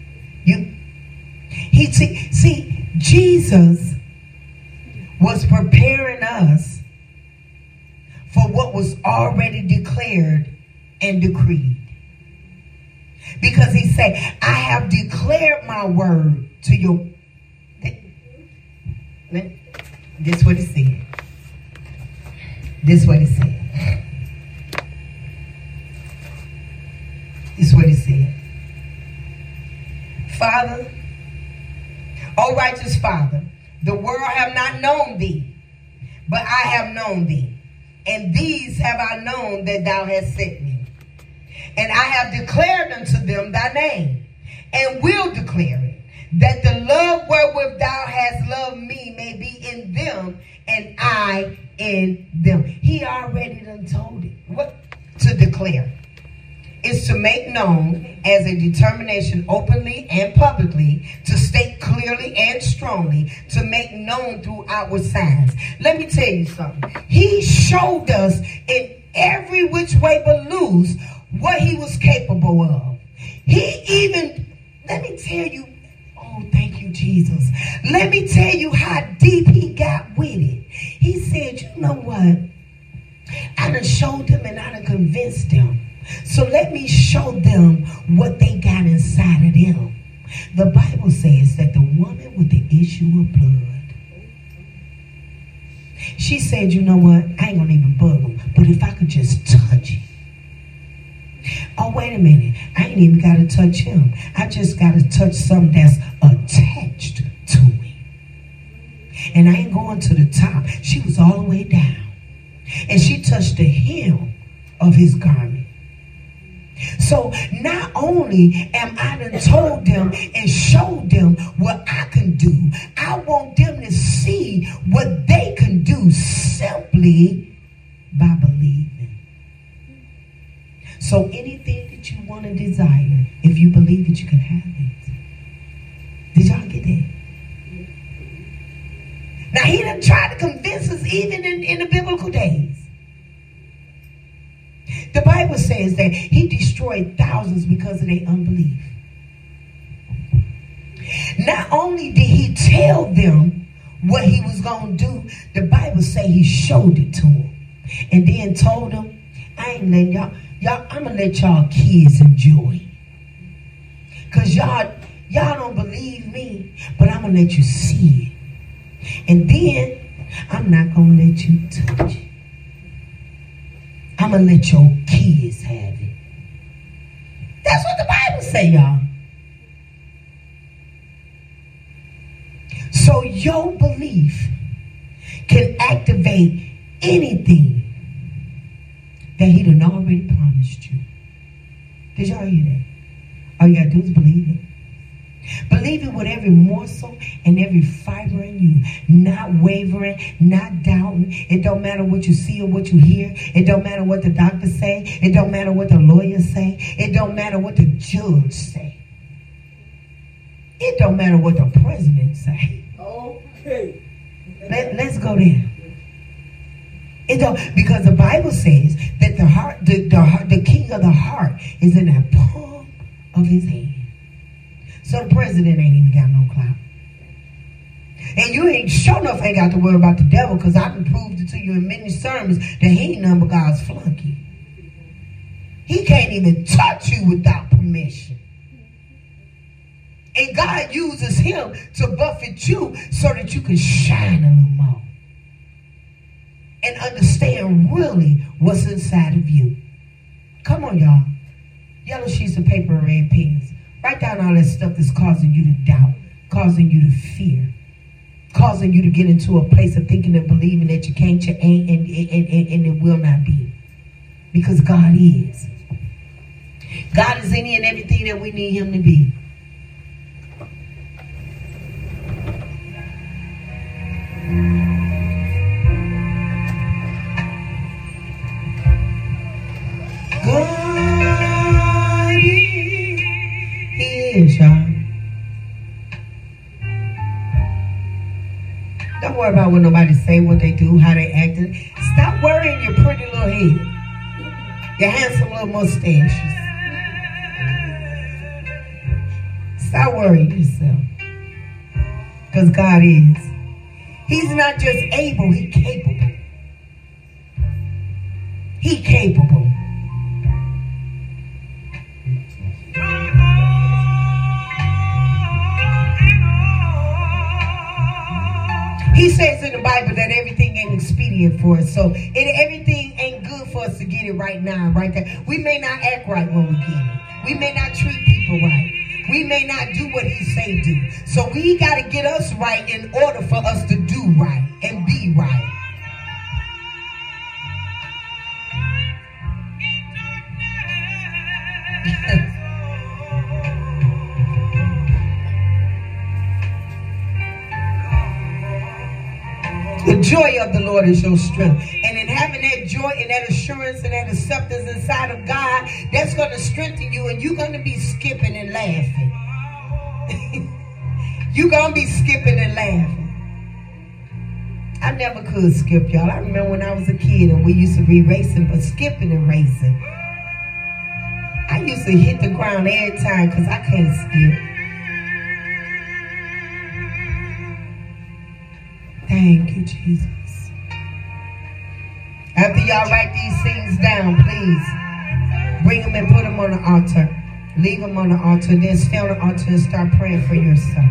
See, Jesus was preparing us for what was already declared and decreed. Because he said, I have declared my word to you. This is what he said. This is what he said. This is what he said. Father, O righteous Father, the world have not known thee, but I have known thee. And these have I known that thou hast sent me. And I have declared unto them thy name, and will declare it, that the love wherewith thou hast loved me may be in them, and I in them. He already done told it. What to declare? Is to make known as a determination openly and publicly, to state clearly and strongly, to make known through outward signs. Let me tell you something. He showed us in every which way but loose what he was capable of. He even, let me tell you, oh, thank you, Jesus. Let me tell you how deep he got with it. He said, you know what? I done showed them and I done convinced them. So let me show them what they got inside of them. The Bible says that the woman with the issue of blood, she said, you know what? I ain't gonna even bug them, but if I could just touch it. Oh, wait a minute. I ain't even got to touch him. I just got to touch something that's attached to me. And I ain't going to the top. She was all the way down. And she touched the hem of his garment. So not only am I done told them and showed them what I can do, I want them to see what they can do simply by believing. So anything that you want to desire, if you believe it, you can have it. Did y'all get that? Now he done tried to convince us even in the biblical days. The Bible says that he destroyed thousands because of their unbelief. Not only did he tell them what he was going to do, the Bible says he showed it to them. And then told them, I ain't letting y'all, I'm going to let y'all kids enjoy. Because y'all don't believe me, but I'm going to let you see it. And then I'm not going to let you touch it. I'm going to let your kids have it. That's what the Bible say, y'all. So your belief can activate anything that he done already promised you. Did y'all hear that? All you got to do is believe it. Believe it with every morsel and every fiber in you. Not wavering, not doubting. It don't matter what you see or what you hear. It don't matter what the doctor say. It don't matter what the lawyer say. It don't matter what the judge say. It don't matter what the president say. Okay. Let's go there. It don't, because the Bible says that the heart, the king of the heart is in the palm of his hand. So the president ain't even got no clout. And you ain't sure enough ain't got to worry about the devil, because I can prove it to you in many sermons that he ain't none but God's flunky. He can't even touch you without permission. And God uses him to buffet you so that you can shine a little more. And understand really what's inside of you. Come on, y'all. Yellow sheets of paper and red pens. Write down all that stuff that's causing you to doubt, causing you to fear, causing you to get into a place of thinking and believing that you can't, you ain't, and it will not be. Because God is. God is any and everything that we need him to be. Don't worry about what nobody say, what they do, how they acting. Stop worrying your pretty little head. Your handsome little mustaches. Stop worrying yourself. Because God is. He's not just able, He's capable. He's capable. He says in the Bible that everything ain't expedient for us. So everything ain't good for us to get it right now, right there. We may not act right when we get it. We may not treat people right. We may not do what He say do. So we got to get us right in order for us to do right and be right. The joy of the Lord is your strength. And in having that joy and that assurance and that acceptance inside of God, that's going to strengthen you, and you're going to be skipping and laughing. You're going to be skipping and laughing. I never could skip, y'all. I remember when I was a kid and we used to be racing, but skipping and racing. I used to hit the ground every time because I can't skip. Thank you, Jesus. After y'all write these things down, please bring them and put them on the altar. Leave them on the altar. Then stay on the altar and start praying for yourself.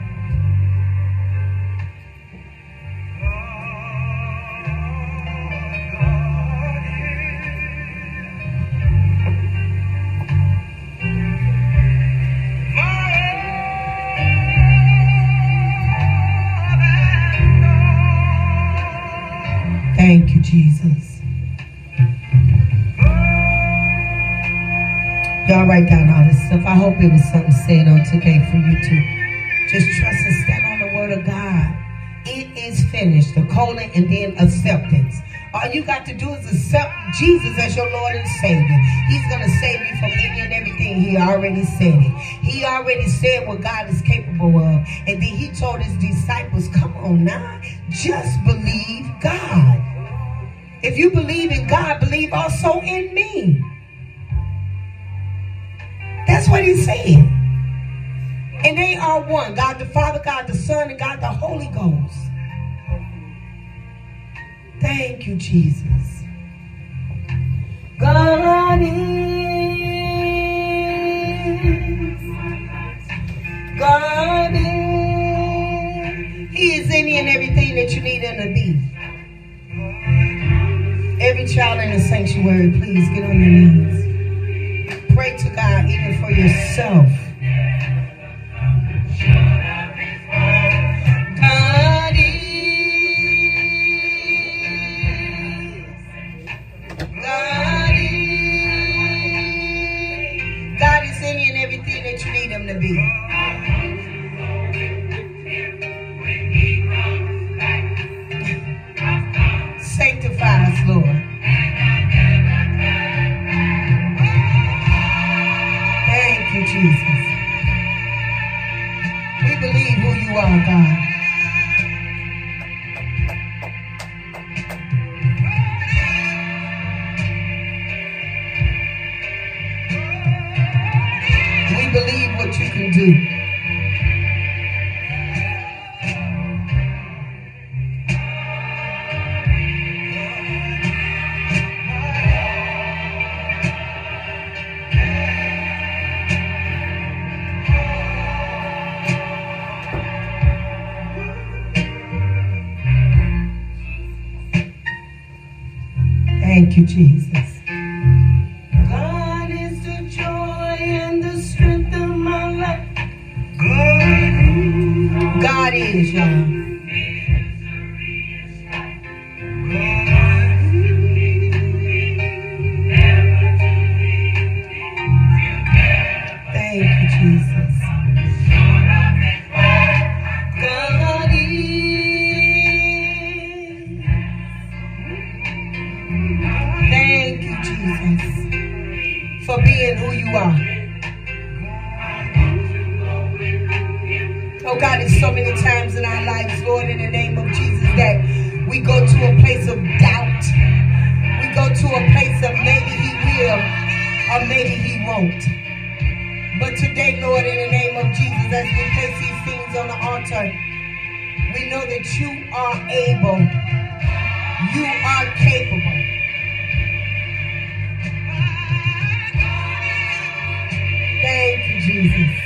Thank you, Jesus. Y'all write down all this stuff. I hope it was something said on today for you to just trust and stand on the word of God. It is finished. The colon and then acceptance. All you got to do is accept Jesus as your Lord and Savior. He's going to save you from any and everything. He already said it. He already said what God is capable of. And then He told His disciples, come on now, just believe God. If you believe in God, believe also in me. That's what He said. And they are one. God the Father, God the Son, and God the Holy Ghost. Thank you, Jesus. God is. God is. He is any and everything that you need Him to be. Every child in the sanctuary, please get on your knees. Pray to God even for yourself. God is any and everything that you need Him to be. Sanctify us, Lord. Thank you, Jesus. We believe who you are, God. We believe what you can do. Thank you, Jesus. God is the joy and the strength of my life. God is, y'all. Thank you, Jesus. God is. Thank you, Jesus, for being who you are. Oh God, there's so many times in our lives, Lord, in the name of Jesus, that we go to a place of doubt. We go to a place of maybe he will or maybe he won't. But today, Lord, in the name of Jesus, as we place these things on the altar, we know that you are able. You are capable. Thank you, Jesus.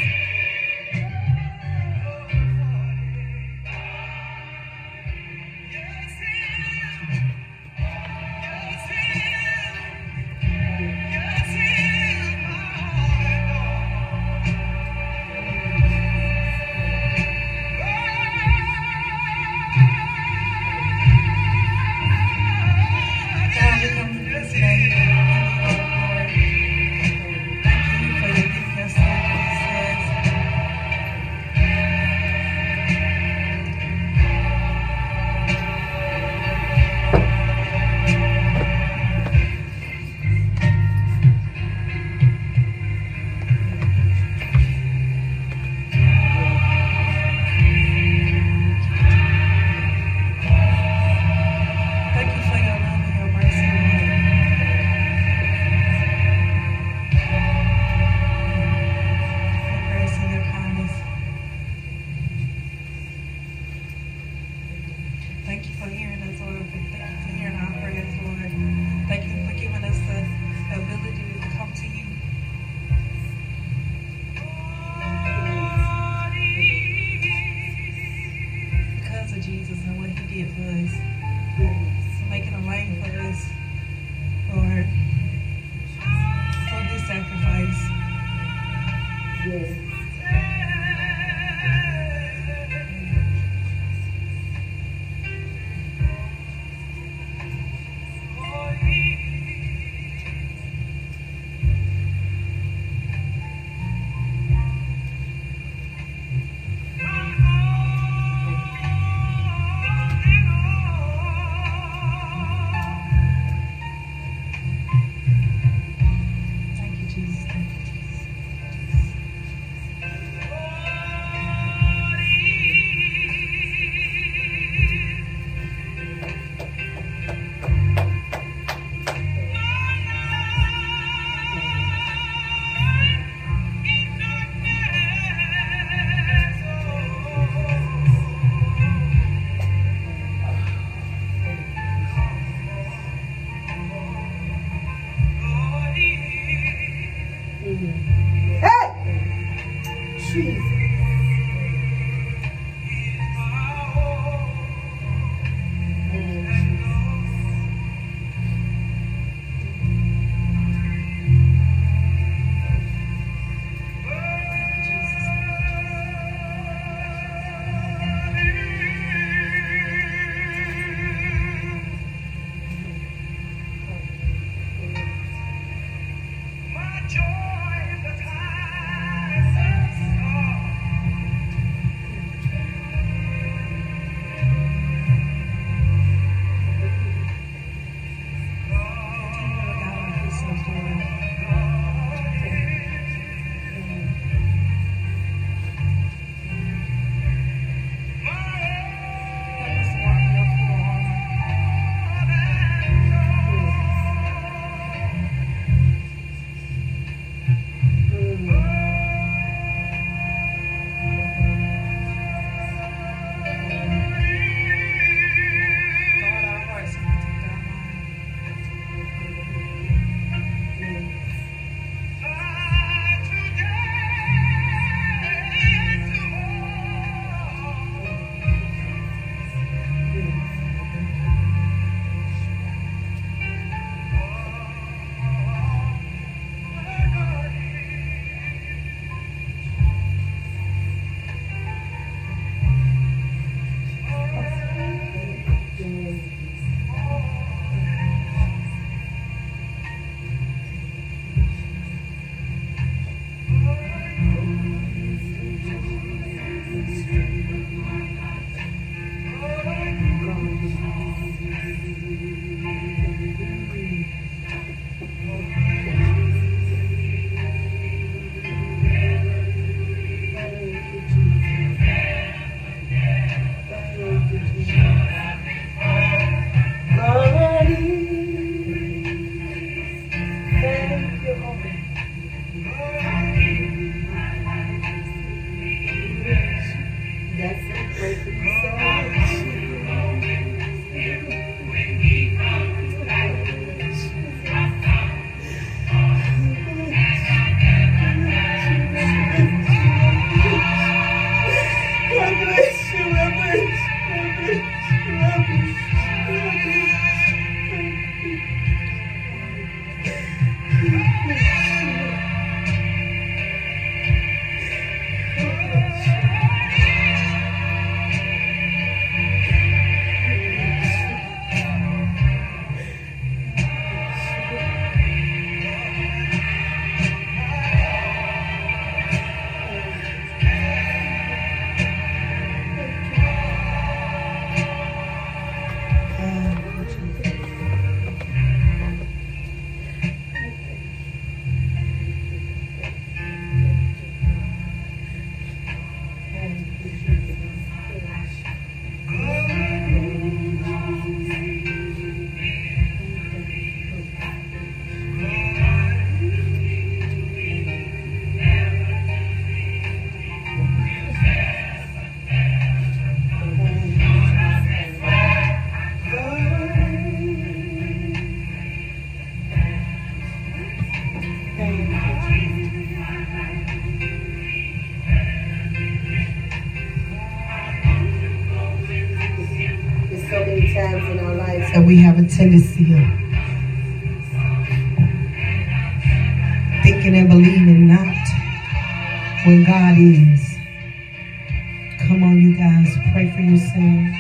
times in our lives that we have a tendency of thinking and believing not when God is. Come on, you guys, pray for yourselves.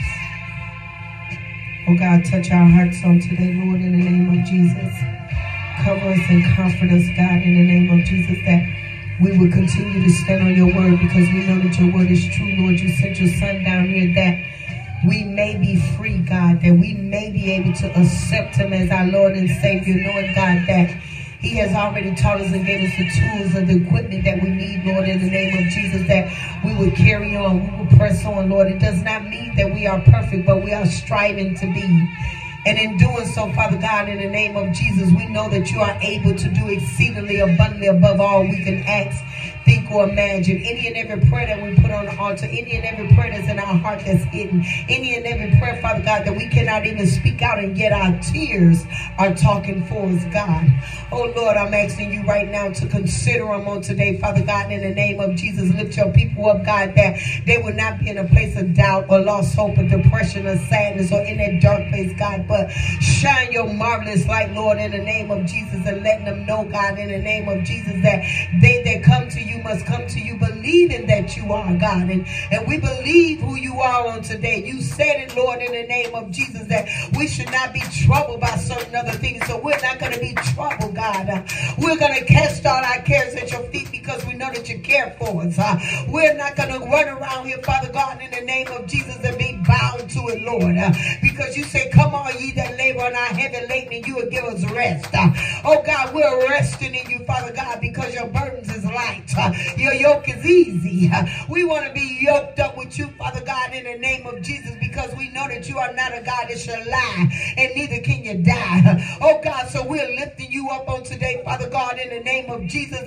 Oh God, touch our hearts on today, Lord, in the name of Jesus. Cover us and comfort us, God, in the name of Jesus, that we will continue to stand on your word, because we know that your word is true, Lord. You sent your son down here that we may be free, God, that we may be able to accept him as our Lord and Savior, knowing, God, that he has already taught us and gave us the tools and the equipment that we need, Lord, in the name of Jesus, that we will carry on, we will press on, Lord. It does not mean that we are perfect, but we are striving to be. And in doing so, Father God, in the name of Jesus, we know that you are able to do exceedingly abundantly above all we can ask, think, or imagine. Any and every prayer that we put on the altar, any and every prayer that's in our heart that's hidden, any and every prayer, Father God, that we cannot even speak out, and yet our tears are talking for us, God. Oh, Lord, I'm asking you right now to consider them on today, Father God, in the name of Jesus. Lift your people up, God, that they will not be in a place of doubt or lost hope or depression or sadness or in that dark place, God, but shine your marvelous light, Lord, in the name of Jesus, and letting them know, God, in the name of Jesus, that they that come to you must come to you believing that you are God. And we believe who you are on today. You said it, Lord, in the name of Jesus, that we should not be troubled by certain other things. So we're not going to be troubled, God. We're going to cast all our cares at your feet, because we know that you care for us. We're not going to run around here, Father God, in the name of Jesus, and be bound to it, Lord, because you say, come on, ye that labor and are heavy laden, and you will give us rest. Oh God, we're resting in you, Father God, because your burdens is light. Your yoke is easy. We want to be yoked up with you, Father God, in the name of Jesus, because we know that you are not a God that shall lie, and neither can you die. Oh God, so we're lifting you up on today, Father God, in the name of Jesus.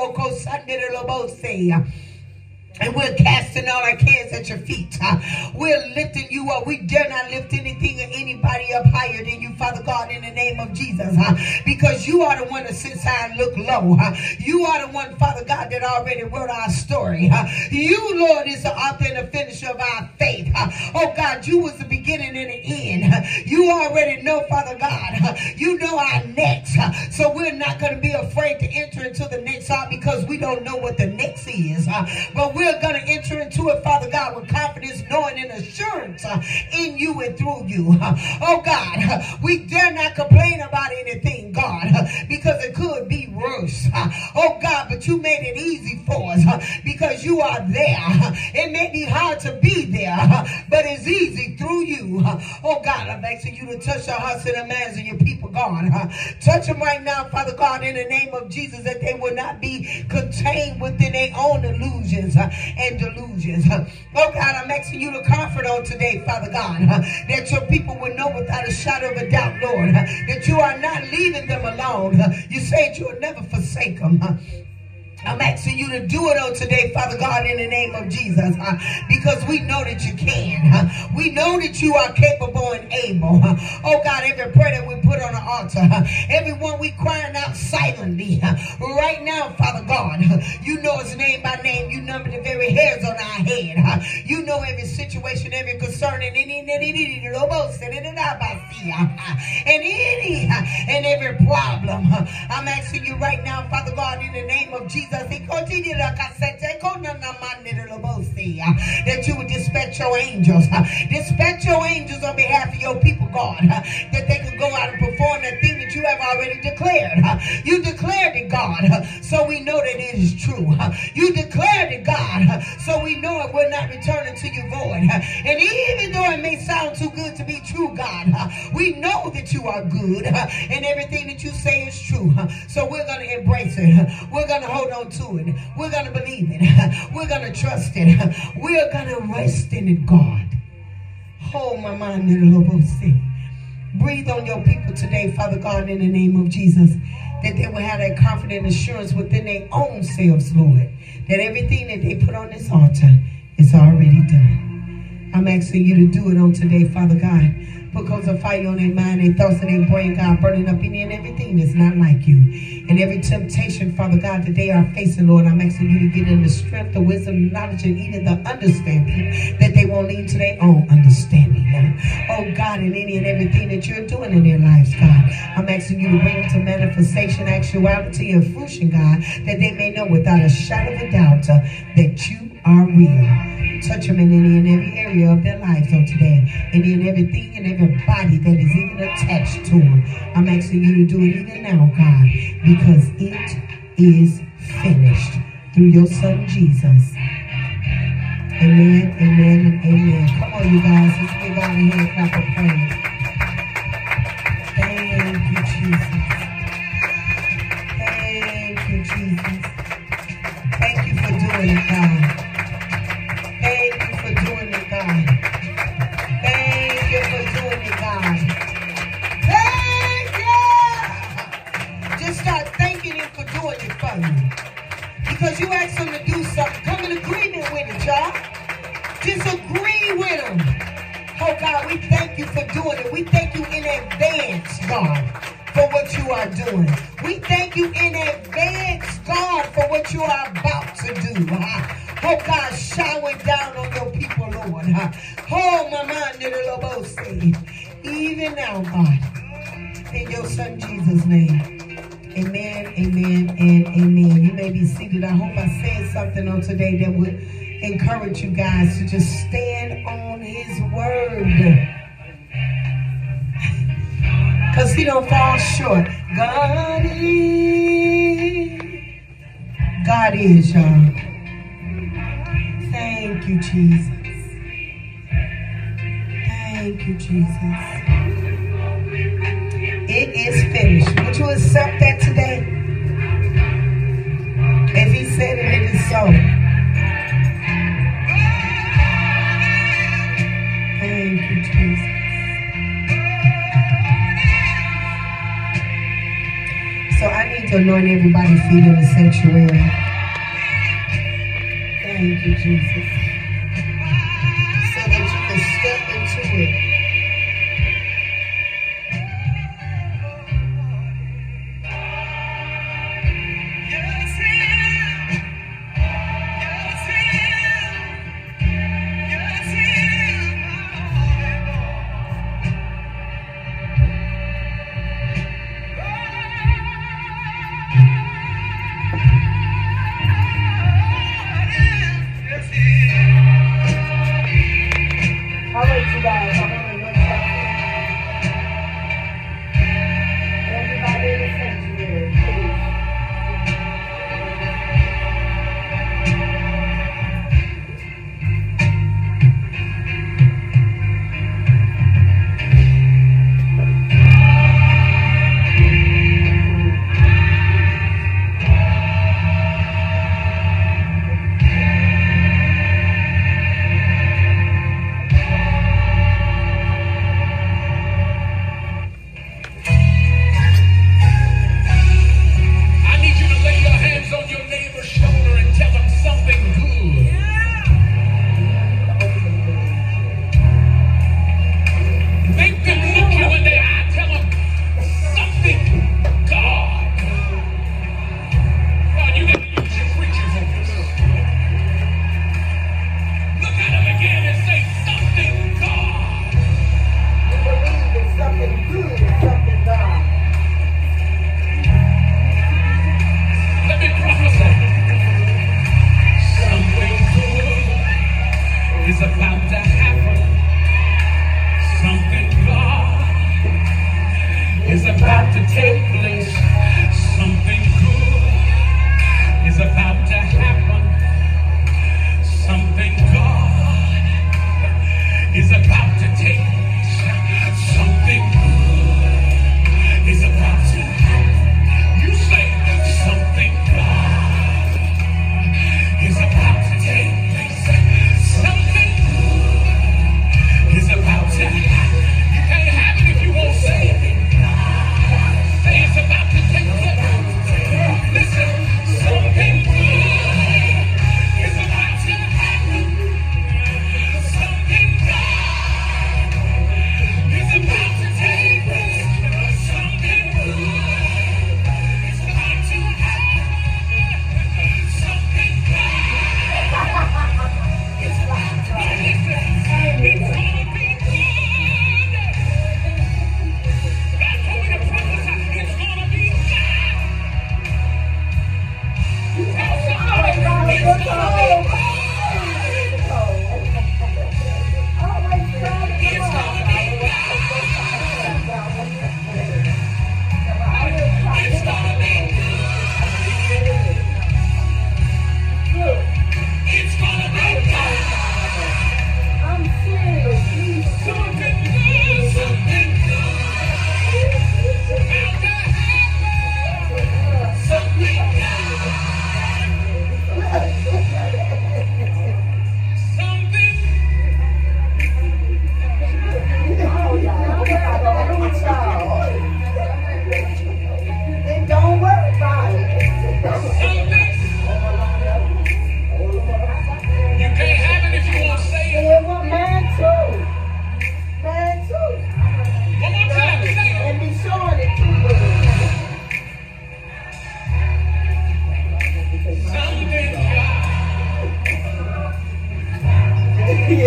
And we're casting all our cares at your feet. We're lifting you up. We dare not lift anything or anybody up higher than you, Father God, in the name of Jesus. Because you are the one that sits high and look low. You are the one, Father God, that already wrote our story. You, Lord, is the author and the finisher of our faith. Oh God, you was the beginning and the end. You already know, Father God. You know our next. So we're not going to be afraid to enter into the next, because we don't know what the next is. But we're going to enter into it, Father God, with confidence, knowing and assurance in you and through you. Oh God, we dare not complain about anything, God, because it could be worse. Oh God, but you made it easy for us, because you are there. It may be hard to be there, but it's easy through you. Oh God, I'm asking you to touch the hearts and the minds of your people, God. Touch them right now, Father God, in the name of Jesus, that they will not be contained within their own illusions and delusions. Oh God, I'm asking you to comfort on today, Father God, that your people will know without a shadow of a doubt, Lord, that you are not leaving them alone. You said you will never forsake them. I'm asking you to do it on today, Father God, in the name of Jesus, because we know that you can. We know that you are capable and able. Oh God, every prayer that we put on the altar, everyone we crying out silently right now, Father God, you know us name by name. You number the very hairs on our head. You know every situation, every concern, and every problem. I'm asking you right now, Father God, in the name of Jesus, that you would dispatch your angels. Dispatch your angels on behalf of your people, God, that they can go out and perform that thing that you have already declared. You declared it, God, so we know that it is true. You declared it, God, so we know it will not return unto you void. And even though it may sound too good to be true, God, we know that you are good, and everything that you say is true. So we're going to embrace it. We're going to hold on to it. We're going to believe it. We're going to trust it. We're going to rest in it, God. Hold my mind in a little bit. Breathe on your people today, Father God, in the name of Jesus, that they will have that confident assurance within their own selves, Lord, that everything that they put on this altar is already done. I'm asking you to do it on today, Father God. Because of fire on their mind, their thoughts, and their brain, God, burning up any and everything that's not like you. And every temptation, Father God, that they are facing, Lord, I'm asking you to get in the strength, the wisdom, the knowledge, and even the understanding that they won't lean to their own understanding. Oh God, in any and everything that you're doing in their lives, God, I'm asking you to bring into manifestation, actuality, and fruition, God, that they may know without a shadow of a doubt that you are real. Touch them in any and every area of their lives on today. Any and everything and everybody that is even attached to them. I'm asking you to do it even now, God, because it is finished through your son Jesus. Amen, amen, and amen. Come on, you guys. Let's give God a hand clap of praise. Thank you, Jesus. Thank you, Jesus. Thank you for doing it, God. Thank you for doing it, God. Thank you for doing it, God. Thank you. Just start thanking him for doing it for you. Because you asked him to do something. Come in agreement with it, y'all. Just agree with him. Oh, God, we thank you for doing it. We thank you in advance, God, for what you are doing. We thank you in advance, God, for what you are about to do. Oh, God, shower down on your people, Lord. Oh, my mind, little say, even now, God, in your son Jesus' name. Amen, amen, and amen. You may be seated. I hope I said something on today that would encourage you guys to just stand on his word. Because he don't fall short. God is, y'all. Thank you, Jesus. Thank you, Jesus. It is finished. Would you accept that today? If he said it, it is so. Thank you, Jesus. So I need to anoint everybody's feet in the sanctuary. Thank you, Jesus. So that you can step into it. Something good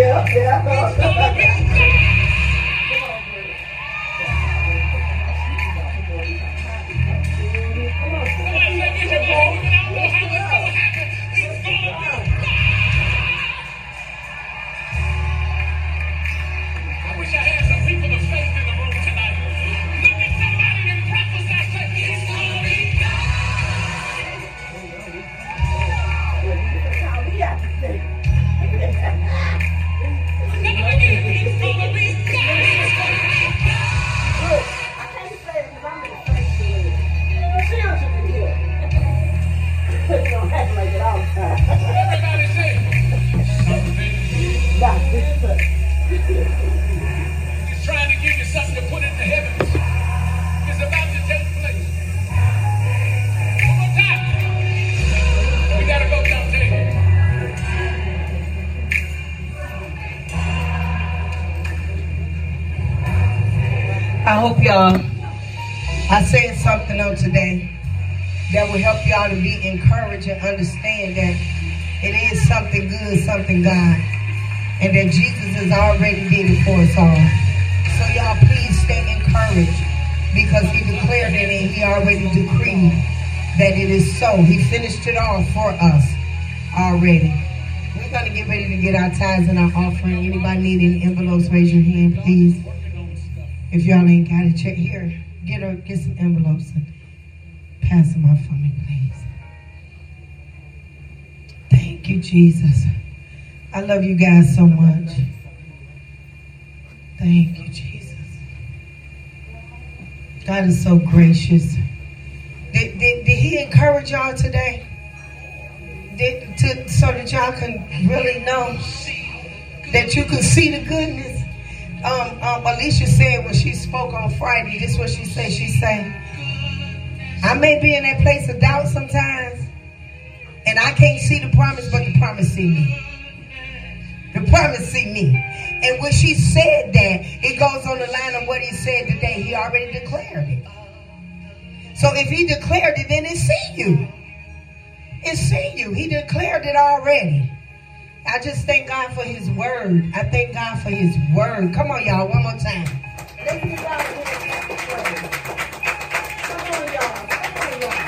Yeah, yeah. It's gonna be I hope y'all I said something on today that will help y'all to be encouraged and understand that it is something good, something God, and that Jesus has already did it for us all. So y'all please stay encouraged because he declared it and he already decreed that it is so. He finished it all for us already. We're going to get ready to get our tithes and our offering. Anybody need any envelopes, raise your hand, please. If y'all ain't got it, check here. Get some envelopes and pass them out for me, please. Thank you, Jesus. I love you guys so much. Thank you, Jesus. God is so gracious. Did he encourage y'all today? So that y'all can really know that you can see the goodness? Alicia said when she spoke on Friday, this is what she said. She said, I may be in that place of doubt sometimes, and I can't see the promise, but the promise see me. The promise see me. And when she said that, it goes on the line of what he said today. He already declared it. So if he declared it, then it's see you. It's see you. He declared it already. I just thank God for his word. I thank God for his word. Come on, y'all, one more time. Let's give God a hand for praise. Come on, y'all. Come on, y'all.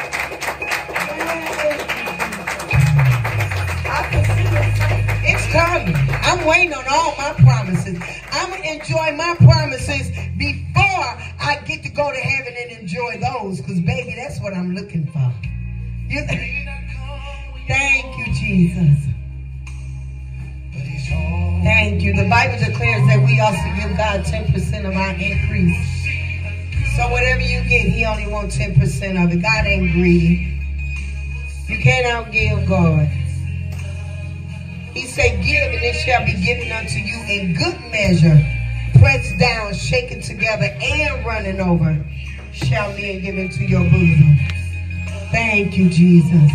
I can see it. It's coming. I'm waiting on all my promises. I'm going to enjoy my promises before I get to go to heaven and enjoy those. Because, baby, that's what I'm looking for. Thank you, Jesus. Thank you. The Bible declares that we also give God 10% of our increase. So whatever you get, he only wants 10% of it. God ain't greedy. You can't outgive God. He said, give and it shall be given unto you in good measure, pressed down, shaken together, and running over, shall men give into your bosom. Thank you, Jesus.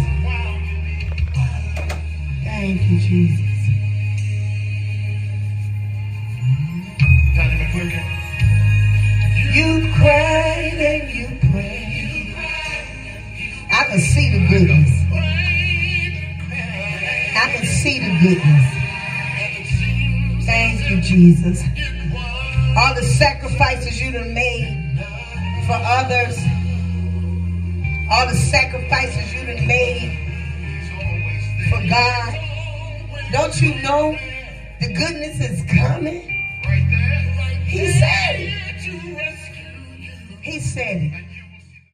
Thank you, Jesus. You cried and you prayed. I can see the goodness. I can see the goodness. Thank you, Jesus. All the sacrifices you done made for others. All the sacrifices you done made for God. Don't you know the goodness is coming? He said it. He said it.